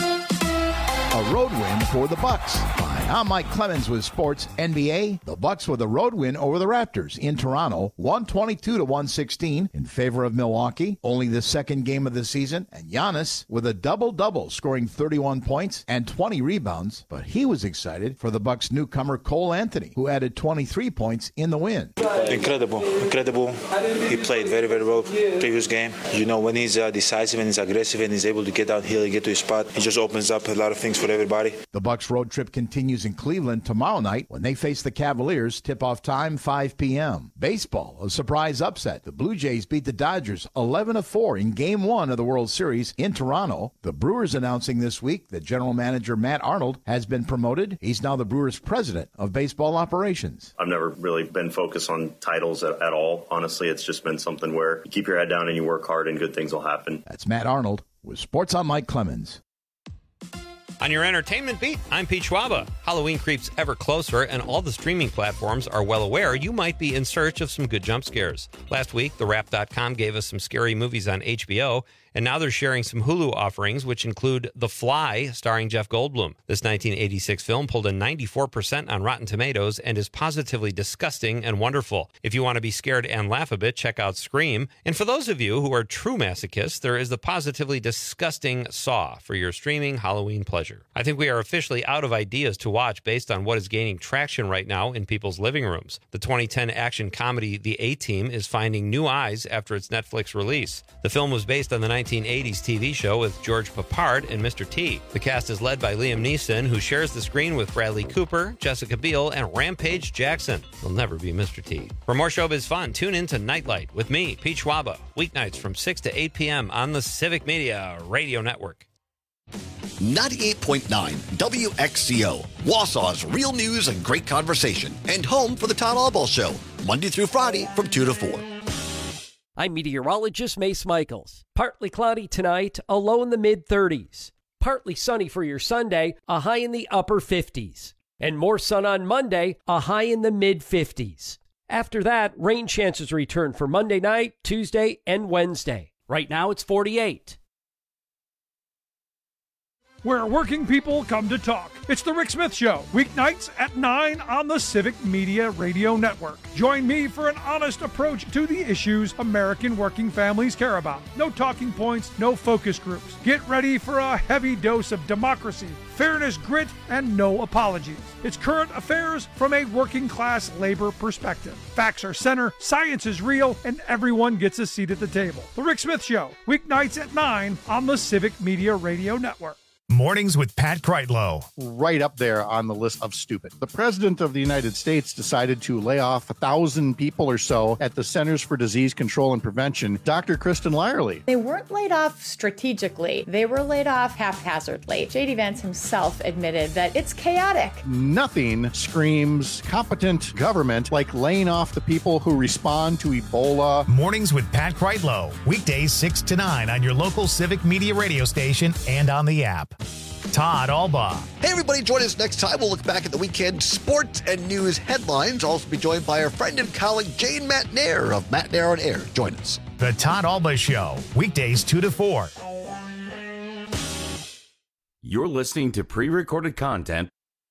Speaker 12: A road win for the Bucks. Hi, I'm Mike Clemens with Sports N B A. The Bucks with a road win over the Raptors in Toronto, one twenty-two to one sixteen in favor of Milwaukee. Only the second game of the season, and Giannis with a double-double, scoring thirty-one points and twenty rebounds. But he was excited for the Bucks newcomer Cole Anthony, who added twenty-three points in the win.
Speaker 13: Incredible, incredible. He played very, very well previous game. You know, when he's uh, decisive and he's aggressive and he's able to get downhill and get to his spot, he just opens up a lot of things for everybody.
Speaker 12: The Bucks road trip continues in Cleveland tomorrow night when they face the Cavaliers. Tip-off time five p.m. Baseball, a surprise upset. The Blue Jays beat the Dodgers eleven to four in Game one of the World Series in Toronto. The Brewers announcing this week that General Manager Matt Arnold has been promoted. He's now the Brewers' president of baseball operations.
Speaker 15: I've never really been focused on titles at, at all. Honestly, it's just been something where you keep your head down and you work hard and good things will happen.
Speaker 12: That's Matt Arnold with Sports on Mike Clemens.
Speaker 16: On your entertainment beat, I'm Pete Schwaba. Halloween creeps ever closer, and all the streaming platforms are well aware you might be in search of some good jump scares. Last week, the wrap dot com gave us some scary movies on H B O, and now they're sharing some Hulu offerings, which include The Fly, starring Jeff Goldblum. This nineteen eighty-six film pulled a ninety-four percent on Rotten Tomatoes and is positively disgusting and wonderful. If you want to be scared and laugh a bit, check out Scream. And for those of you who are true masochists, there is the positively disgusting Saw for your streaming Halloween pleasure. I think we are officially out of ideas to watch based on what is gaining traction right now in people's living rooms. The twenty ten action comedy The A-Team is finding new eyes after its Netflix release. The film was based on the nineteen eighties T V show with George Papard and Mister T. The cast is led by Liam Neeson, who shares the screen with Bradley Cooper, Jessica Biel, and Rampage Jackson. He'll never be Mister T. For more showbiz fun, tune in to Nightlight with me, Pete Schwaba, weeknights from six to eight p.m. on the Civic Media Radio Network.
Speaker 8: ninety-eight point nine W X C O, Wausau's real news and great conversation, and home for the Todd Albaugh Show, Monday through Friday from two to four.
Speaker 17: I'm meteorologist Mace Michaels. Partly cloudy tonight, a low in the mid-thirties. Partly sunny for your Sunday, a high in the upper fifties. And more sun on Monday, a high in the mid-fifties. After that, rain chances return for Monday night, Tuesday, and Wednesday. Right now, it's forty-eight.
Speaker 19: Where working people come to talk. It's the Rick Smith Show, weeknights at nine on the Civic Media Radio Network. Join me for an honest approach to the issues American working families care about. No talking points, no focus groups. Get ready for a heavy dose of democracy, fairness, grit, and no apologies. It's current affairs from a working class labor perspective. Facts are center, science is real, and everyone gets a seat at the table. The Rick Smith Show, weeknights at nine on the Civic Media Radio Network.
Speaker 1: Mornings with Pat Kreitlow.
Speaker 25: Right up there on the list of stupid. The President of the United States decided to lay off a thousand people or so at the Centers for Disease Control and Prevention. Doctor Kristen Lyerly.
Speaker 20: They weren't laid off strategically. They were laid off haphazardly. J D Vance himself admitted that it's chaotic.
Speaker 25: Nothing screams competent government like laying off the people who respond to Ebola.
Speaker 1: Mornings with Pat Kreitlow. Weekdays six to nine on your local Civic Media radio station and on the app. Todd Albaugh.
Speaker 8: Hey, everybody, join us next time. We'll look back at the weekend sports and news headlines. I'll also be joined by our friend and colleague, Jane Matnair of Matnair on Air. Join us.
Speaker 1: The Todd Albaugh Show, weekdays two to four.
Speaker 31: You're listening to pre-recorded content.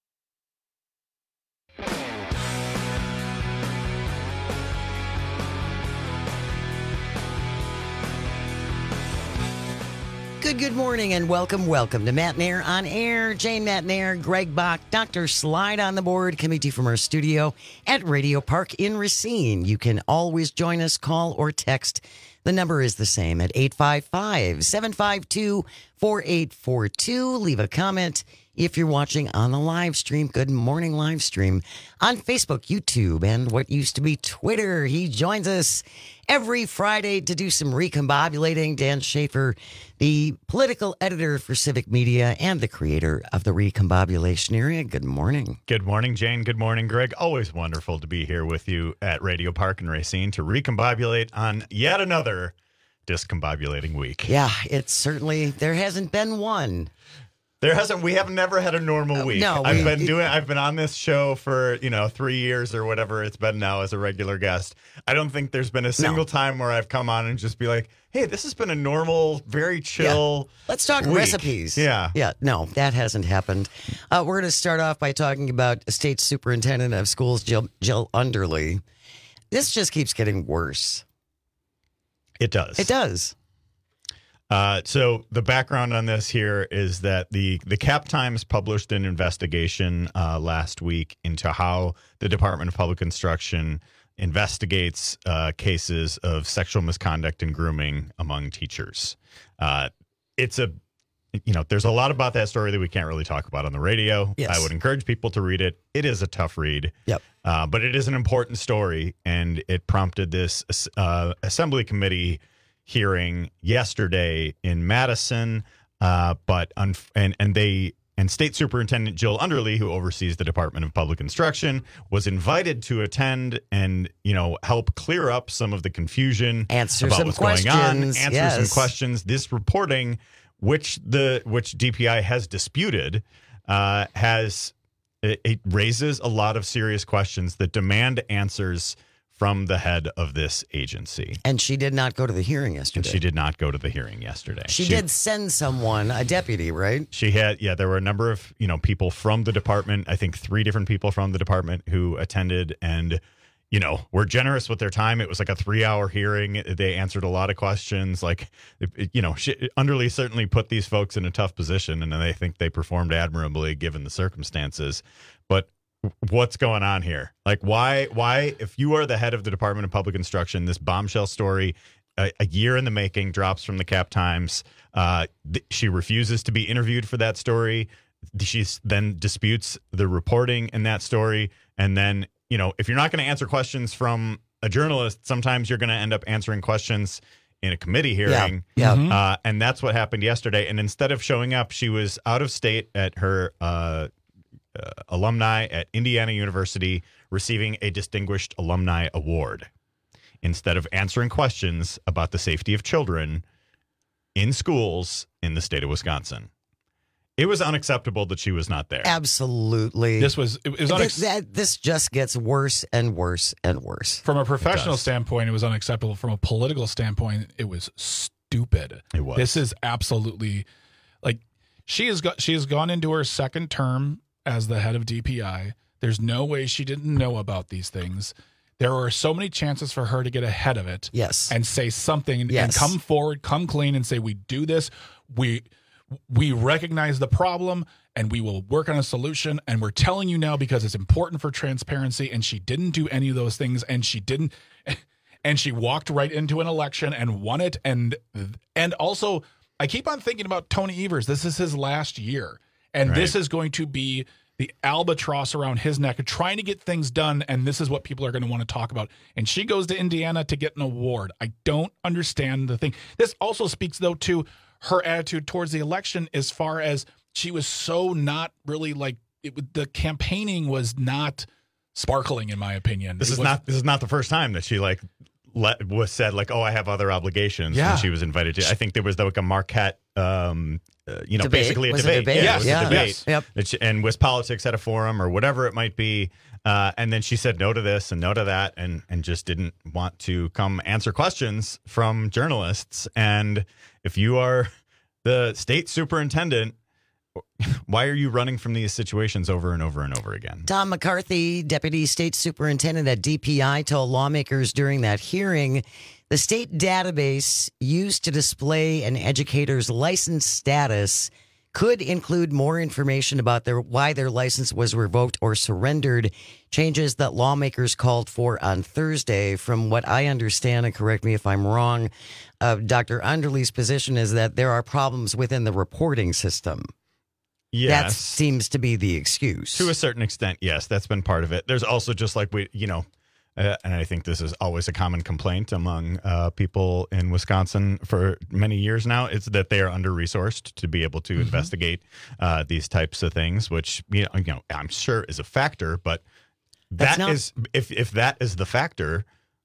Speaker 14: Good, good morning and welcome, welcome to Matt Nair on Air. Jane Matt Nair, Greg Bach, Doctor Slide on the board, coming to you from our studio at Radio Park in Racine. You can always join us, call or text. The number is the same at eight five five, seven five two, four eight four two. Leave a comment if you're watching on the live stream. Good morning live stream on Facebook, YouTube, and what used to be Twitter. He joins us every Friday to do some recombobulating. Dan Schaefer, the political editor for Civic Media and the creator of the Recombobulation Area. Good morning.
Speaker 2: Good morning, Jane. Good morning, Greg. Always wonderful to be here with you at Radio Park in Racine to recombobulate on yet another discombobulating week.
Speaker 14: Yeah, it's certainly, there hasn't been one.
Speaker 2: There hasn't. We have never had a normal week.
Speaker 14: Uh, no,
Speaker 2: I've
Speaker 14: we,
Speaker 2: been doing. I've been on this show for you know three years or whatever it's been now as a regular guest. I don't think there's been a single no. time where I've come on and just be like, "Hey, this has been a normal, very chill."
Speaker 14: Yeah. Let's talk
Speaker 2: week.
Speaker 14: recipes.
Speaker 2: Yeah,
Speaker 14: yeah. No, that hasn't happened. Uh, we're going to start off by talking about State Superintendent of Schools Jill, Jill Underly. This just keeps getting worse.
Speaker 2: It does.
Speaker 14: It does.
Speaker 2: Uh, so the background on this here is that the, the Cap Times published an investigation uh, last week into how the Department of Public Instruction investigates uh, cases of sexual misconduct and grooming among teachers. Uh, it's a, you know, there's a lot about that story that we can't really talk about on the radio.
Speaker 14: Yes.
Speaker 2: I would encourage people to read it. It is a tough read.
Speaker 14: Yep.
Speaker 2: Uh, but it is an important story, and it prompted this uh, Assembly Committee hearing yesterday in Madison, uh, but un- and and they and State Superintendent Jill Underly, who oversees the Department of Public Instruction, was invited to attend and you know help clear up some of the confusion,
Speaker 14: answer
Speaker 2: about
Speaker 14: some
Speaker 2: what's
Speaker 14: questions,
Speaker 2: going on, answer
Speaker 14: yes.
Speaker 2: some questions. This reporting, which the which D P I has disputed, uh, has it, it raises a lot of serious questions that demand answers from the head of this agency.
Speaker 14: And she did not go to the hearing yesterday.
Speaker 2: And she did not go to the hearing yesterday.
Speaker 14: She, she did send someone, a deputy, right?
Speaker 2: She had, yeah, there were a number of, you know, people from the department, I think three different people from the department who attended and, you know, were generous with their time. It was like a three-hour hearing. They answered a lot of questions. Like, you know, she, Underly certainly put these folks in a tough position, and I think they performed admirably given the circumstances. But what's going on here? Like, why, why, if you are the head of the Department of Public Instruction, this bombshell story, a, a year in the making, drops from the Cap Times. Uh, th- she refuses to be interviewed for that story. She then disputes the reporting in that story. And then, you know, if you're not going to answer questions from a journalist, sometimes you're going to end up answering questions in a committee hearing.
Speaker 14: Yeah.
Speaker 2: Yeah. Uh, and that's what happened yesterday. And instead of showing up, she was out of state at her uh Uh, alumni at Indiana University receiving a Distinguished Alumni Award instead of answering questions about the safety of children in schools in the state of Wisconsin. It was unacceptable that she was not there.
Speaker 14: Absolutely.
Speaker 18: This was, it was unex-
Speaker 14: this, that, this just gets worse and worse and worse.
Speaker 18: From a professional standpoint, it was unacceptable. From a political standpoint, it was stupid.
Speaker 2: It was.
Speaker 18: This is absolutely, like, she has got, she has gone into her second term as the head of D P I. There's no way she didn't know about these things. There were so many chances for her to get ahead of it.
Speaker 14: Yes.
Speaker 18: And say something and,
Speaker 14: yes.
Speaker 18: and come forward, come clean and say, we do this. We we recognize the problem and we will work on a solution. And we're telling you now because it's important for transparency. And she didn't do any of those things. And she didn't. And she walked right into an election and won it. And and also, I keep on thinking about Tony Evers. This is his last year. And right. this is going to be the albatross around his neck of trying to get things done. And this is what people are going to want to talk about. And she goes to Indiana to get an award. I don't understand the thing. This also speaks, though, to her attitude towards the election as far as she was so not really like it, the campaigning was not sparkling, in my opinion.
Speaker 2: This
Speaker 18: it
Speaker 2: is
Speaker 18: was,
Speaker 2: not this is not the first time that she like let, was said like, oh, I have other obligations.
Speaker 18: Yeah.
Speaker 2: When she was invited to. I think there was like a Marquette. Um, Uh, you know,
Speaker 14: debate.
Speaker 2: basically a
Speaker 14: was
Speaker 2: debate.
Speaker 14: A debate?
Speaker 2: Yeah,
Speaker 14: yeah.
Speaker 2: it was
Speaker 14: yeah.
Speaker 2: a debate.
Speaker 14: Yes.
Speaker 2: Yep. And Wiz Politics had a forum or whatever it might be. Uh, and then she said no to this and no to that and, and just didn't want to come answer questions from journalists. And if you are the state superintendent why are you running from these situations over and over and over again?
Speaker 14: Tom McCarthy, Deputy State Superintendent at D P I, told lawmakers during that hearing the state database used to display an educator's license status could include more information about their why their license was revoked or surrendered, changes that lawmakers called for on Thursday. From what I understand, and correct me if I'm wrong, uh, Doctor Underly's position is that there are problems within the reporting system.
Speaker 2: Yes.
Speaker 14: That seems to be the excuse.
Speaker 2: To a certain extent, yes, that's been part of it. There's also just like we, you know, Uh, and I think this is always a common complaint among uh, people in Wisconsin for many years now, is that they are under-resourced to be able to mm-hmm. investigate uh, these types of things, which, you know, you know, I'm sure is a factor. But that not- is if if that is the factor,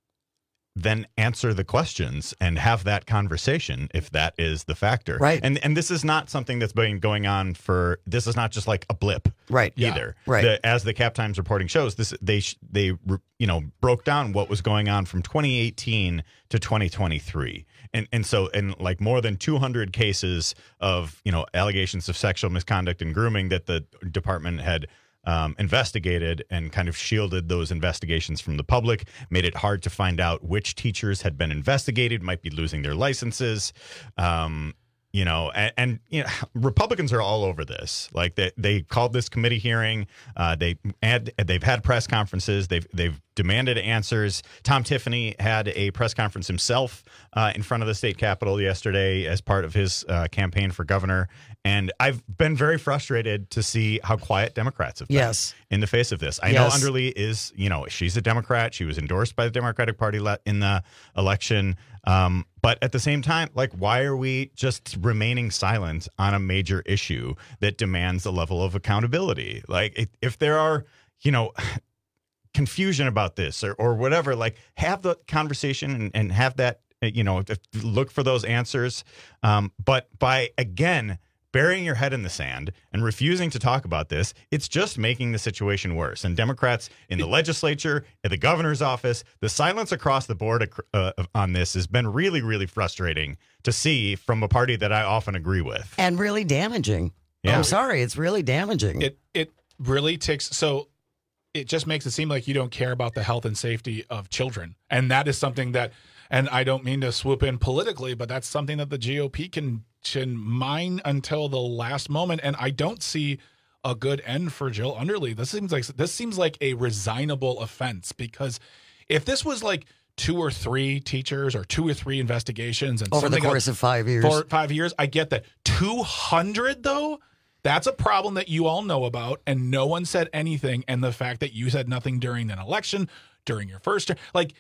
Speaker 2: then answer the questions and have that conversation if that is the factor.
Speaker 14: Right.
Speaker 2: And and this is not something that's been going on for, this is not just like a blip.
Speaker 14: Right.
Speaker 2: Either.
Speaker 14: Yeah. Right.
Speaker 2: The, as the Cap Times reporting shows, this they they you know broke down what was going on from twenty eighteen to twenty twenty-three. And and so in like more than two hundred cases of, you know, allegations of sexual misconduct and grooming that the department had Um, investigated and kind of shielded those investigations from the public, made it hard to find out which teachers had been investigated, might be losing their licenses. Um, you know, and, and you know, Republicans are all over this. Like they they called this committee hearing. Uh, they had they've had press conferences. They've they've demanded answers. Tom Tiffany had a press conference himself uh, in front of the state capitol yesterday as part of his uh, campaign for governor. And I've been very frustrated to see how quiet Democrats have been
Speaker 14: yes.
Speaker 2: in the face of this. I
Speaker 14: yes.
Speaker 2: know Underly is, you know, she's a Democrat. She was endorsed by the Democratic Party le- in the election. Um, but at the same time, like, why are we just remaining silent on a major issue that demands a level of accountability? Like, if, if there are, you know, confusion about this or, or whatever, like, have the conversation and, and have that, you know, look for those answers. Um, but by, again, burying your head in the sand and refusing to talk about this, it's just making the situation worse. And Democrats in the legislature, in the governor's office, the silence across the board uh, on this has been really, really frustrating to see from a party that I often agree with.
Speaker 14: And really damaging.
Speaker 2: Yeah.
Speaker 14: I'm sorry, it's really damaging.
Speaker 18: It it really takes, so it just makes it seem like you don't care about the health and safety of children. And that is something that, and I don't mean to swoop in politically, but that's something that the G O P can can mine until the last moment. And I don't see a good end for Jill Underly. This seems like this seems like a resignable offense, because if this was like two or three teachers or two or three investigations and
Speaker 14: over the course
Speaker 18: else,
Speaker 14: of five years,
Speaker 18: for five years, I get that. two hundred though, that's a problem that you all know about, and no one said anything. And the fact that you said nothing during an election, during your first term, like,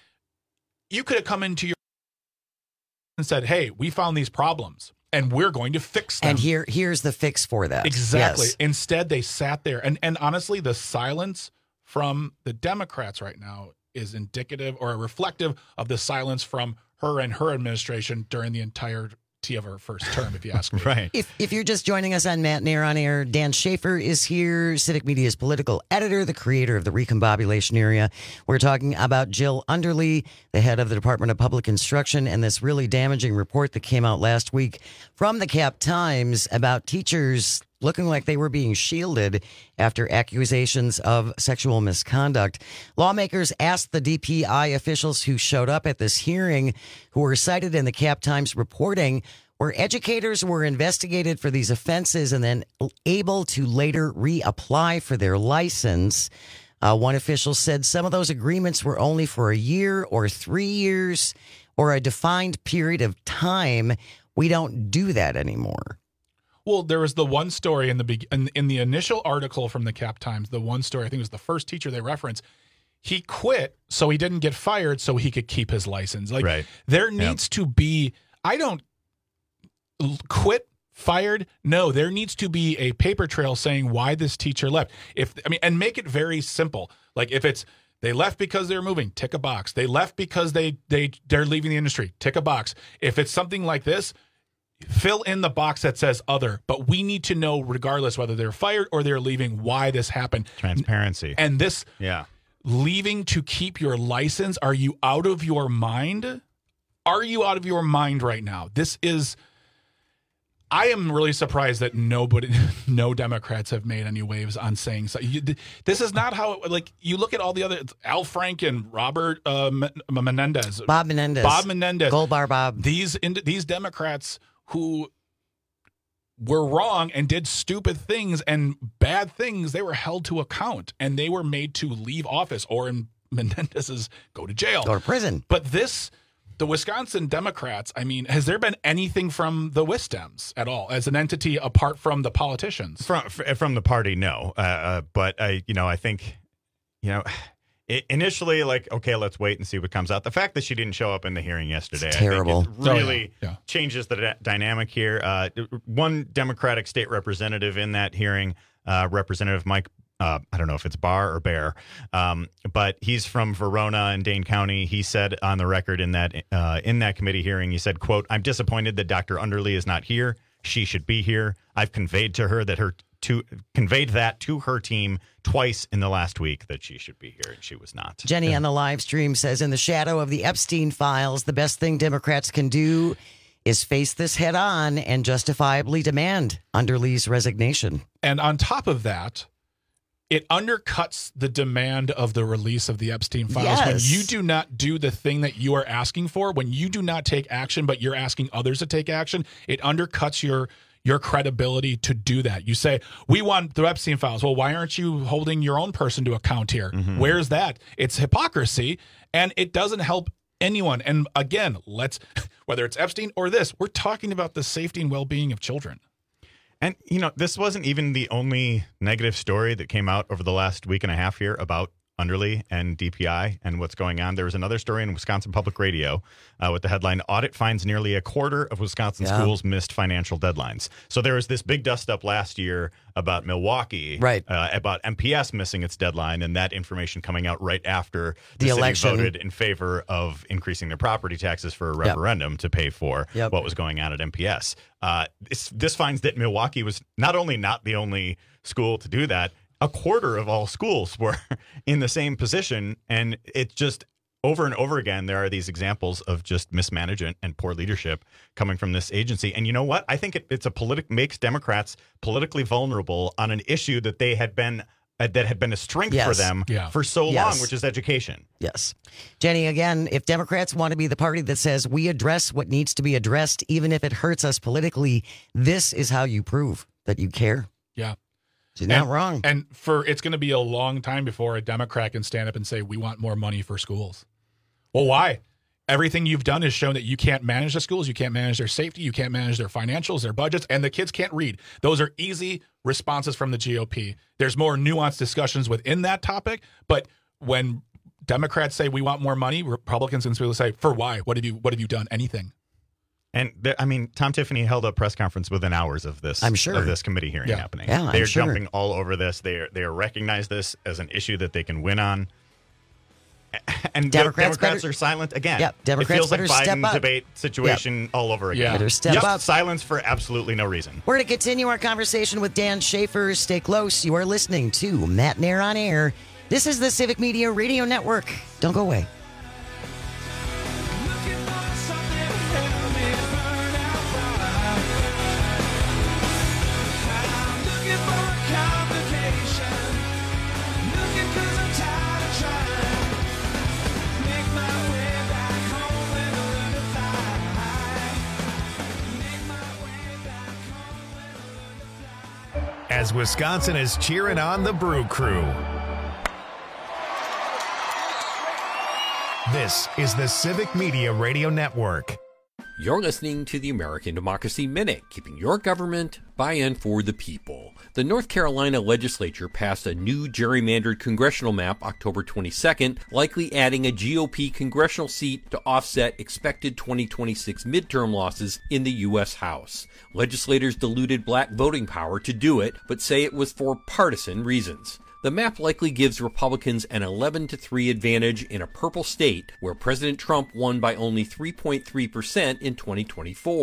Speaker 18: you could have come into your and said, "Hey, we found these problems, and we're going to fix them."
Speaker 14: And here, here's the fix for that.
Speaker 18: Exactly.
Speaker 14: Yes.
Speaker 18: Instead, they sat there, and and honestly, the silence from the Democrats right now is indicative or reflective of the silence from her and her administration during the entire of her first term, if you ask me.
Speaker 2: Right.
Speaker 14: If if you're just joining us on Matt Nair on Air, Dan Schaefer is here, Civic Media's political editor, the creator of the Recombobulation Area. We're talking about Jill Underly, the head of the Department of Public Instruction, and this really damaging report that came out last week from the Cap Times about teachers looking like they were being shielded after accusations of sexual misconduct. Lawmakers asked the D P I officials who showed up at this hearing, who were cited in the Cap Times reporting, where educators were investigated for these offenses and then able to later reapply for their license. Uh, one official said some of those agreements were only for a year or three years or a defined period of time. We don't do that anymore.
Speaker 18: Well, there was the one story in the be- in, in the initial article from the Cap Times, the one story, I think it was the first teacher they referenced. He quit so he didn't get fired so he could keep his license. Like,
Speaker 2: right.
Speaker 18: There needs yep. to be, I don't quit, fired. No, there needs to be a paper trail saying why this teacher left. If I mean, and make it very simple. Like, if it's they left because they're moving, tick a box. They left because they they they're leaving the industry, tick a box. If it's something like this, fill in the box that says other, but we need to know, regardless whether they're fired or they're leaving, why this happened.
Speaker 2: Transparency.
Speaker 18: And this
Speaker 2: yeah.
Speaker 18: leaving to keep your license, are you out of your mind? Are you out of your mind right now? This is, I am really surprised that nobody, no Democrats have made any waves on saying so. You, this is not how, like, you look at all the other, Al Franken, Robert uh, Menendez.
Speaker 14: Bob Menendez.
Speaker 18: Bob Menendez.
Speaker 14: Gold Bar Bob.
Speaker 18: These, these Democrats who were wrong and did stupid things and bad things, they were held to account and they were made to leave office or in Menendez's go to jail.
Speaker 14: Go to prison.
Speaker 18: But this... The Wisconsin Democrats, I mean, has there been anything from the Wisdems at all as an entity apart from the politicians?
Speaker 2: From from the party, no. Uh, uh, but I, you know, I think, you know, it, initially, like, okay, let's wait and see what comes out. The fact that she didn't show up in the hearing yesterday,
Speaker 14: it's terrible.
Speaker 2: I think it really
Speaker 18: oh, yeah. Yeah.
Speaker 2: changes the d- dynamic here. Uh, one Democratic state representative in that hearing, uh, Representative Mike. Uh, I don't know if it's Barr or Bear, um, but he's from Verona in Dane County. He said on the record in that uh, in that committee hearing, he said, quote, "I'm disappointed that Doctor Underly is not here. She should be here. I've conveyed to her that her to conveyed that to her team twice in the last week that she should be here, and she was not."
Speaker 14: Jenny yeah. on the live stream says, in the shadow of the Epstein files, the best thing Democrats can do is face this head on and justifiably demand Underly's resignation.
Speaker 18: And on top of that, it undercuts the demand of the release of the Epstein files.
Speaker 14: Yes.
Speaker 18: When you do not do the thing that you are asking for, when you do not take action, but you're asking others to take action, it undercuts your your credibility to do that. You say, we want the Epstein files. Well, why aren't you holding your own person to account here? Mm-hmm. Where's that? It's hypocrisy, and it doesn't help anyone. And again, let's whether it's Epstein or this, we're talking about the safety and well-being of children.
Speaker 2: And, you know, this wasn't even the only negative story that came out over the last week and a half here about Underly and D P I and what's going on. There was another story in Wisconsin Public Radio uh, with the headline, "Audit finds nearly a quarter of Wisconsin yeah. schools missed financial deadlines." So there was this big dust-up last year about Milwaukee,
Speaker 14: right.
Speaker 2: uh, about M P S missing its deadline, and that information coming out right after the,
Speaker 14: the
Speaker 2: city
Speaker 14: election
Speaker 2: voted in favor of increasing their property taxes for a referendum yep. to pay for
Speaker 14: yep.
Speaker 2: what was going on at M P S. Uh, this, this finds that Milwaukee was not only not the only school to do that, a quarter of all schools were in the same position. And it's just over and over again, there are these examples of just mismanagement and poor leadership coming from this agency. And you know what? I think it, it's a politic makes Democrats politically vulnerable on an issue that they had been uh, that had been a strength
Speaker 14: yes.
Speaker 2: for them
Speaker 18: yeah.
Speaker 2: for so
Speaker 14: yes.
Speaker 2: long, which is education.
Speaker 14: Yes. Jenny, again, if Democrats want to be the party that says we address what needs to be addressed, even if it hurts us politically, this is how you prove that you care.
Speaker 18: Yeah.
Speaker 14: She's not
Speaker 18: and,
Speaker 14: wrong.
Speaker 18: And for it's going to be a long time before a Democrat can stand up and say, we want more money for schools. Well, why? Everything you've done has shown that you can't manage the schools, you can't manage their safety, you can't manage their financials, their budgets, and the kids can't read. Those are easy responses from the G O P. There's more nuanced discussions within that topic, but when Democrats say we want more money, Republicans can simply say, for why? What have you what have you done? Anything.
Speaker 2: And there, I mean, Tom Tiffany held a press conference within hours of this.
Speaker 14: I'm sure.
Speaker 2: of this committee hearing
Speaker 18: yeah.
Speaker 2: happening.
Speaker 14: Yeah,
Speaker 2: they
Speaker 14: I'm
Speaker 2: are
Speaker 14: sure.
Speaker 2: jumping all over this. They are they are recognize this as an issue that they can win on. And
Speaker 14: Democrats,
Speaker 2: Democrats
Speaker 14: better,
Speaker 2: are silent again.
Speaker 14: Yep, Democrats
Speaker 2: it feels like
Speaker 14: better step
Speaker 2: Biden
Speaker 14: up.
Speaker 2: debate situation yep. all over again.
Speaker 18: Yeah.
Speaker 14: Better step
Speaker 2: Just
Speaker 14: up.
Speaker 2: silence for absolutely no reason.
Speaker 14: We're going to continue our conversation with Dan Schaefer. Stay close. You are listening to Matt Nair on Air. This is the Civic Media Radio Network. Don't go away.
Speaker 1: As Wisconsin is cheering on the Brew Crew. This is the Civic Media Radio Network.
Speaker 16: You're listening to the American Democracy Minute, keeping your government by and for the people. The North Carolina legislature passed a new gerrymandered congressional map October twenty-second, likely adding a G O P congressional seat to offset expected twenty twenty-six midterm losses in the U S House. Legislators diluted black voting power to do it, but say it was for partisan reasons. The map likely gives Republicans an eleven to three advantage in a purple state where President Trump won by only three point three percent in twenty twenty-four.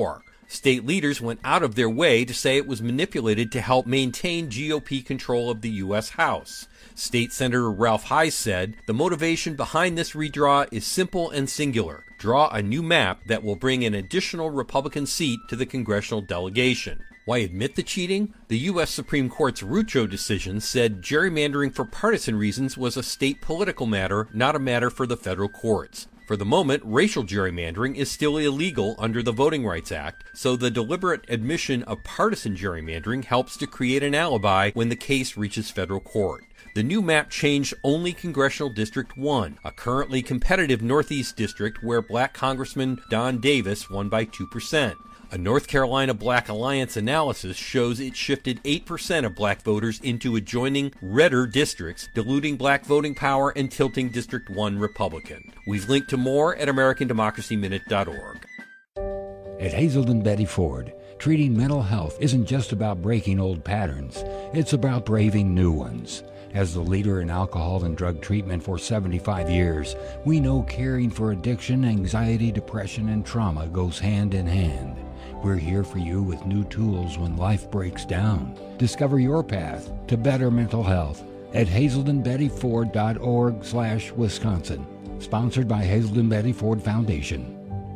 Speaker 16: State leaders went out of their way to say it was manipulated to help maintain G O P control of the U S House. State Senator Ralph Heiss said, "The motivation behind this redraw is simple and singular. Draw a new map that will bring an additional Republican seat to the congressional delegation." Why admit the cheating? The U S Supreme Court's Rucho decision said gerrymandering for partisan reasons was a state political matter, not a matter for the federal courts. For the moment, racial gerrymandering is still illegal under the Voting Rights Act, so the deliberate admission of partisan gerrymandering helps to create an alibi when the case reaches federal court. The new map changed only Congressional District one, a currently competitive Northeast district where Black Congressman Don Davis won by two percent. A North Carolina Black Alliance analysis shows it shifted eight percent of black voters into adjoining redder districts, diluting black voting power and tilting District one Republican. We've linked to more at American Democracy Minute dot org.
Speaker 3: At Hazelden Betty Ford, treating mental health isn't just about breaking old patterns, it's about braving new ones. As the leader in alcohol and drug treatment for seventy-five years, we know caring for addiction, anxiety, depression, and trauma goes hand in hand. We're here for you with new tools when life breaks down. Discover your path to better mental health at hazelden betty ford dot org slash Wisconsin. Sponsored by Hazelden Betty Ford Foundation.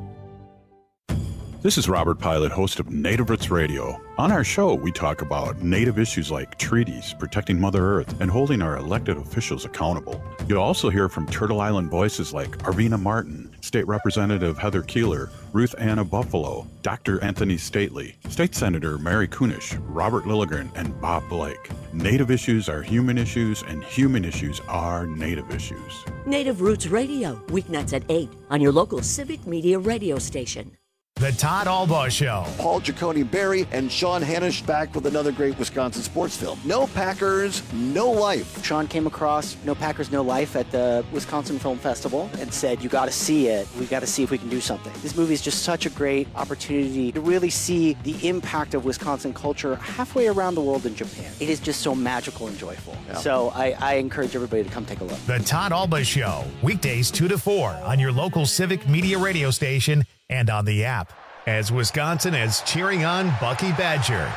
Speaker 5: This is Robert Pilot, host of Native Roots Radio. On our show, we talk about Native issues like treaties, protecting Mother Earth, and holding our elected officials accountable. You'll also hear from Turtle Island voices like Arvina Martin, State Representative Heather Keeler, Ruth Anna Buffalo, Doctor Anthony Stately, State Senator Mary Kunish, Robert Lilligren, and Bob Blake. Native issues are human issues, and human issues are Native issues.
Speaker 21: Native Roots Radio, weeknights at eight on your local Civic Media radio station.
Speaker 1: The Todd Albaugh Show.
Speaker 8: Paul Giacone Berry and Sean Hanish back with another great Wisconsin sports film. No Packers, No Life.
Speaker 22: Sean came across No Packers, No Life at the Wisconsin Film Festival and said, you got to see it. We got to see if we can do something. This movie is just such a great opportunity to really see the impact of Wisconsin culture halfway around the world in Japan. It is just so magical and joyful. Yeah. So I, I encourage everybody to come take a look.
Speaker 1: The Todd Albaugh Show, weekdays two to four on your local Civic Media radio station and on the app, as Wisconsin is cheering on Bucky Badger.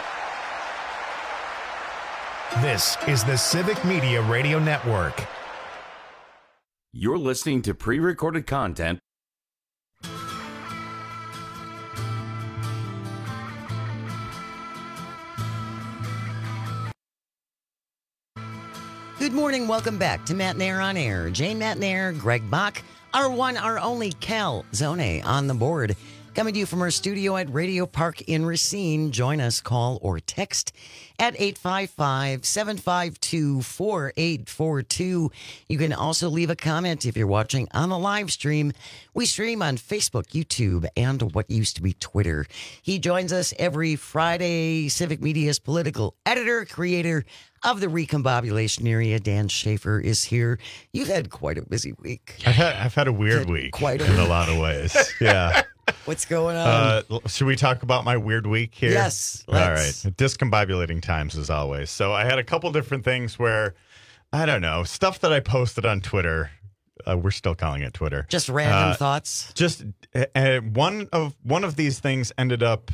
Speaker 1: This is the Civic Media Radio Network.
Speaker 31: You're listening to pre-recorded content.
Speaker 14: Good morning. Welcome back to Matt Nair on Air. Jane Matt Nair, Greg Bach, our one, our only Cal Zone on the board. Coming to you from our studio at Radio Park in Racine. Join us, call or text at eight five five, seven five two, four eight four two. You can also leave a comment if you're watching on the live stream. We stream on Facebook, YouTube, and what used to be Twitter. He joins us every Friday. Civic Media's political editor, creator of the Recombobulation Area, Dan Schaefer, is here. You've had quite a busy week.
Speaker 2: I've had, I've had a weird week
Speaker 14: quite a
Speaker 2: in
Speaker 14: week.
Speaker 2: a lot of ways. Yeah.
Speaker 14: What's going on?
Speaker 2: Uh, should we talk about my weird week here?
Speaker 14: Yes.
Speaker 2: All right. Discombobulating times as always. So I had a couple different things where, I don't know, stuff that I posted on Twitter. Uh, we're still calling it Twitter.
Speaker 14: Just random
Speaker 2: uh,
Speaker 14: thoughts?
Speaker 2: Just uh, one of one of these things ended up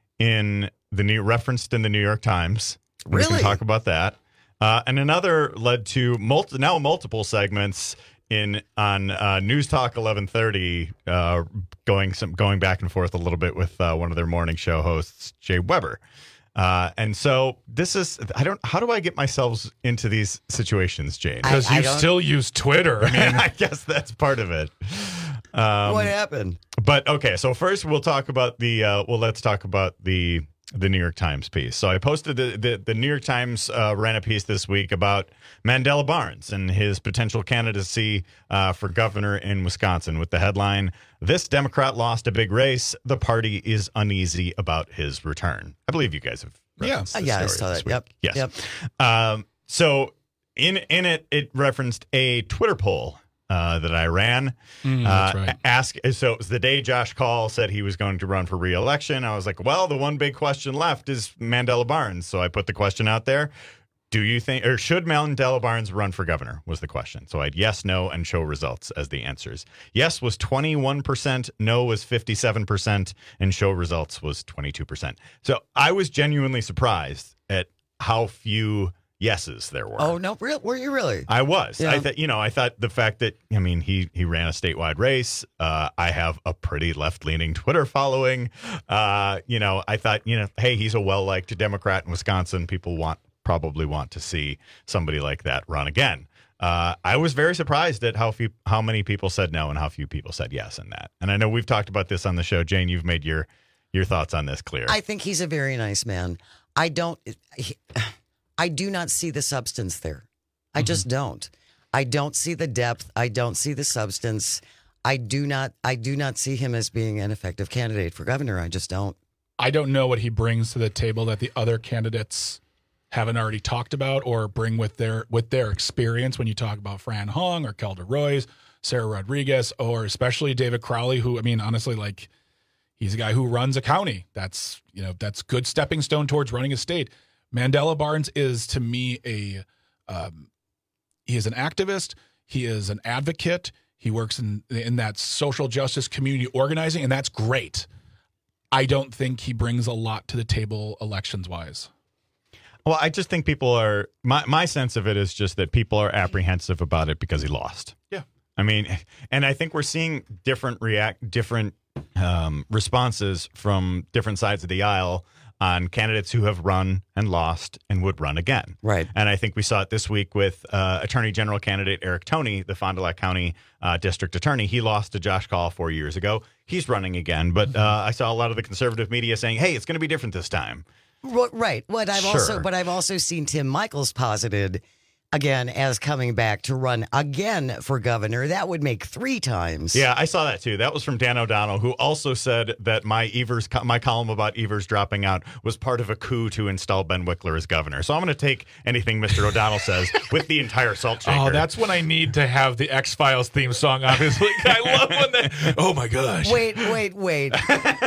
Speaker 2: in the new referenced in the New York Times.
Speaker 14: Really?
Speaker 2: We can talk about that. Uh, and another led to multi- now multiple segments in on uh, News Talk eleven thirty, uh, going some going back and forth a little bit with uh, one of their morning show hosts, Jay Weber. Uh, and so this is I don't how do I get myself into these situations, Jane?
Speaker 18: Because you still use Twitter. I mean,
Speaker 2: I guess that's part of it. Um,
Speaker 14: what happened?
Speaker 2: But okay, so first we'll talk about the uh, well, let's talk about the. The New York Times piece. So I posted the the, the New York Times uh, ran a piece this week about Mandela Barnes and his potential candidacy uh, for governor in Wisconsin with the headline, "This Democrat lost a big race. The party is uneasy about his return." I believe you guys have referenced
Speaker 14: Yeah.
Speaker 2: this
Speaker 14: Yeah, I
Speaker 2: story
Speaker 14: saw
Speaker 2: this
Speaker 14: that.
Speaker 2: week.
Speaker 14: Yep.
Speaker 2: Yes.
Speaker 14: Yep.
Speaker 2: Um, so in in it, it referenced a Twitter poll Uh, that I ran.
Speaker 18: Mm, that's
Speaker 2: uh,
Speaker 18: right.
Speaker 2: ask, so it was the day Josh Call said he was going to run for re-election. I was like, well, the one big question left is Mandela Barnes. So I put the question out there. do you think, or should Mandela Barnes run for governor was the question. So I had yes, no, and show results as the answers. Yes was twenty-one percent, no was fifty-seven percent, and show results was twenty-two percent. So I was genuinely surprised at how few yeses there were.
Speaker 14: Oh, no, real, were you really?
Speaker 2: I was.
Speaker 14: Yeah.
Speaker 2: I thought, you know, I thought the fact that, I mean, he he ran a statewide race. Uh, I have a pretty left-leaning Twitter following. Uh, you know, I thought, you know, hey, he's a well-liked Democrat in Wisconsin. People want probably want to see somebody like that run again. Uh, I was very surprised at how few, how many people said no and how few people said yes in that. And I know we've talked about this on the show. Jane, you've made your your thoughts on this clear.
Speaker 14: I think he's a very nice man. I don't. He, I do not see the substance there. I mm-hmm. just don't. I don't see the depth. I don't see the substance. I do not. I do not see him as being an effective candidate for governor. I just don't.
Speaker 18: I don't know what he brings to the table that the other candidates haven't already talked about or bring with their with their experience. When you talk about Fran Hung or Kelda Royce, Sarah Rodriguez, or especially David Crowley, who I mean, honestly, like he's a guy who runs a county. That's you know that's good stepping stone towards running a state. Mandela Barnes is, to me, a um, he is an activist. He is an advocate. He works in in that social justice community organizing, and that's great. I don't think he brings a lot to the table elections-wise.
Speaker 2: Well, I just think people are, my, my sense of it is just that people are apprehensive about it because he lost.
Speaker 18: Yeah.
Speaker 2: I mean, and I think we're seeing different react, different um, responses from different sides of the aisle on candidates who have run and lost and would run again.
Speaker 14: Right.
Speaker 2: And I think we saw it this week with uh, Attorney General candidate Eric Toney, the Fond du Lac County uh, District Attorney. He lost to Josh Kaul four years ago. He's running again. But uh, I saw a lot of the conservative media saying, hey, it's going to be different this time.
Speaker 14: Right. What I've
Speaker 2: Sure.
Speaker 14: also, but I've also seen Tim Michaels posited again as coming back to run again for governor. That would make three times.
Speaker 2: Yeah, I saw that too. That was from Dan O'Donnell, who also said that my Evers, my column about Evers dropping out was part of a coup to install Ben Wickler as governor. So I'm going to take anything Mister O'Donnell says with the entire salt shaker.
Speaker 18: Oh, that's when I need to have the X-Files theme song, obviously. I love when that. Oh, my gosh.
Speaker 14: Wait, wait, wait.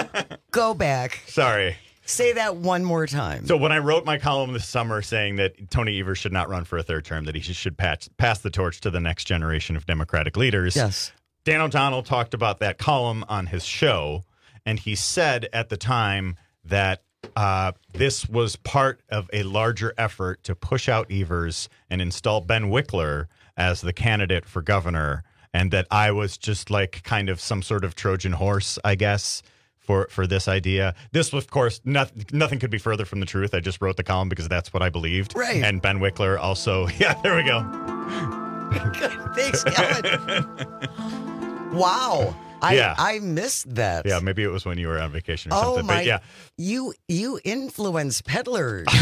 Speaker 14: Go back.
Speaker 2: Sorry.
Speaker 14: Say that one more time.
Speaker 2: So when I wrote my column this summer saying that Tony Evers should not run for a third term, that he should pass, pass the torch to the next generation of Democratic leaders,
Speaker 14: yes.
Speaker 2: Dan O'Donnell talked about that column on his show, and he said at the time that uh, this was part of a larger effort to push out Evers and install Ben Wickler as the candidate for governor, and that I was just like kind of some sort of Trojan horse, I guess, for for this idea. This, of course, not, nothing could be further from the truth. I just wrote the column because that's what I believed.
Speaker 14: Right.
Speaker 2: And Ben Wickler also, yeah, there we go.
Speaker 14: Good. Thanks, Ellen. Wow. I,
Speaker 2: Yeah.
Speaker 14: I missed that.
Speaker 2: Yeah, maybe it was when you were on vacation or
Speaker 14: Oh
Speaker 2: something.
Speaker 14: my!
Speaker 2: But yeah,
Speaker 14: You you influence peddler. You.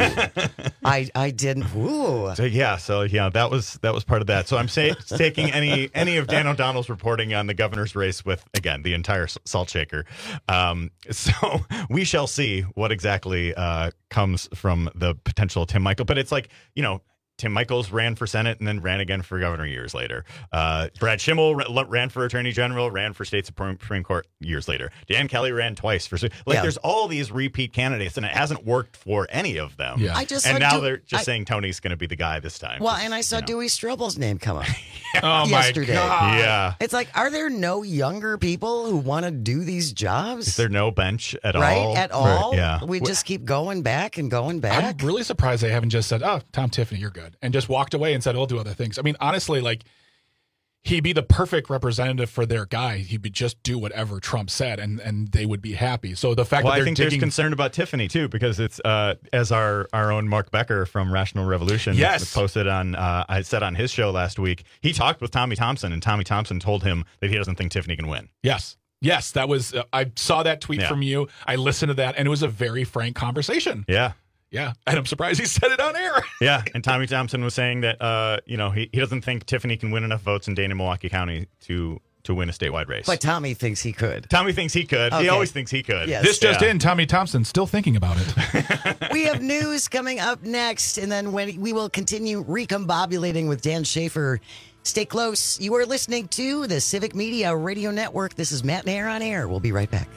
Speaker 14: I I didn't. Ooh.
Speaker 2: so yeah, so yeah, that was that was part of that. So I'm say, taking any any of Dan O'Donnell's reporting on the governor's race with, again, the entire s- salt shaker. Um, so we shall see what exactly uh, comes from the potential Tim Michael. But it's like, you know, Tim Michaels ran for Senate and then ran again for governor years later. Uh, Brad Schimmel ra- ran for Attorney General, ran for State Supreme, Supreme Court years later. Dan Kelly ran twice for like.
Speaker 14: Yeah.
Speaker 2: There's all these repeat candidates, and it hasn't worked for any of them.
Speaker 18: Yeah.
Speaker 14: I just
Speaker 2: and
Speaker 14: saw
Speaker 2: now
Speaker 14: Du-
Speaker 2: they're just
Speaker 14: I-
Speaker 2: saying Tony's going to be the guy this time.
Speaker 14: Well, and I saw Dewey Strobel's name come up
Speaker 18: Oh,
Speaker 14: yesterday.
Speaker 18: my God.
Speaker 2: Yeah.
Speaker 14: It's like, are there no younger people who want to do these jobs?
Speaker 2: Is there no bench at
Speaker 14: right?
Speaker 2: all?
Speaker 14: At
Speaker 2: For-
Speaker 14: all?
Speaker 2: yeah.
Speaker 14: We just keep going back and going back.
Speaker 18: I'm really surprised they haven't just said, oh, Tom Tiffany, you're good. And just walked away and said, I'll do other things. I mean, honestly, like, he'd be the perfect representative for their guy. He would just do whatever Trump said, and, and they would be happy. So the fact
Speaker 2: Well,
Speaker 18: that
Speaker 2: I
Speaker 18: they're
Speaker 2: think
Speaker 18: digging,
Speaker 2: there's concern about Tiffany too, because it's uh, as our our own Mark Becker from Rational Revolution
Speaker 18: Yes.
Speaker 2: posted on. Uh, I said on his show last week, he talked with Tommy Thompson, and Tommy Thompson told him that he doesn't think Tiffany can win.
Speaker 18: Yes. Yes, that was, uh, I saw that tweet
Speaker 2: Yeah.
Speaker 18: from you. I listened to that, and it was a very frank conversation.
Speaker 2: Yeah.
Speaker 18: Yeah. And I'm surprised he said it on air.
Speaker 2: Yeah, and Tommy Thompson was saying that uh, you know he, he doesn't think Tiffany can win enough votes in Dana Milwaukee County to to win a statewide race.
Speaker 14: But Tommy thinks he could.
Speaker 2: Tommy thinks he could.
Speaker 14: Okay.
Speaker 2: He always thinks he could.
Speaker 14: Yes.
Speaker 18: This just
Speaker 2: Yeah.
Speaker 18: in, Tommy Thompson still thinking about it.
Speaker 14: We have news coming up next, and then when we will continue recombobulating with Dan Schaefer. Stay close. You are listening to the Civic Media Radio Network. This is Matt Nair on Air. We'll be right back.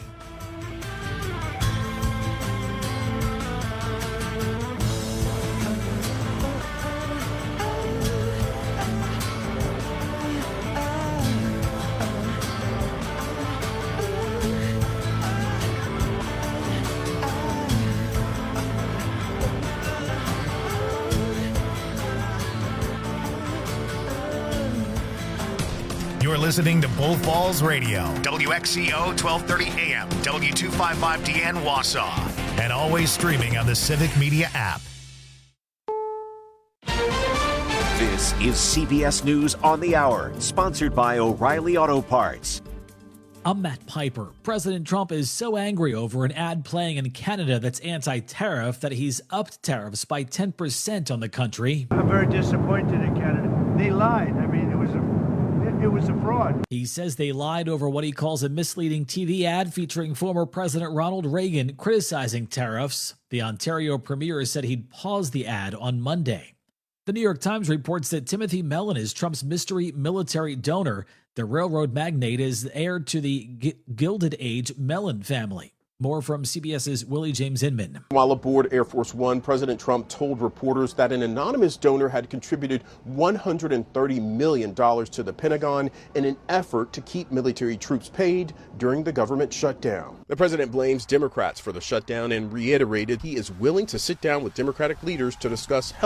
Speaker 1: listening to Bull Falls Radio, W X C O twelve thirty A M, W two fifty-five D N Wausau, and always streaming on the Civic Media app.
Speaker 4: This is C B S News on the Hour, sponsored by O'Reilly Auto Parts.
Speaker 9: I'm Matt Piper. President Trump is so angry over an ad playing in Canada that's anti-tariff that he's upped tariffs by ten percent on the country.
Speaker 6: I'm very disappointed in Canada. They lied. I mean, it was a, it, it was a fraud.
Speaker 9: He says they lied over what he calls a misleading T V ad featuring former President Ronald Reagan criticizing tariffs. The Ontario Premier said he'd pause the ad on Monday. The New York Times reports that Timothy Mellon is Trump's mystery military donor. The railroad magnate is heir to the G- Gilded Age Mellon family. More from CBS's Willie James Inman.
Speaker 7: While aboard Air Force One, President Trump told reporters that an anonymous donor had contributed one hundred thirty million dollars to the Pentagon in an effort to keep military troops paid during the government shutdown. The president blames Democrats for the shutdown and reiterated he is willing to sit down with Democratic leaders to discuss health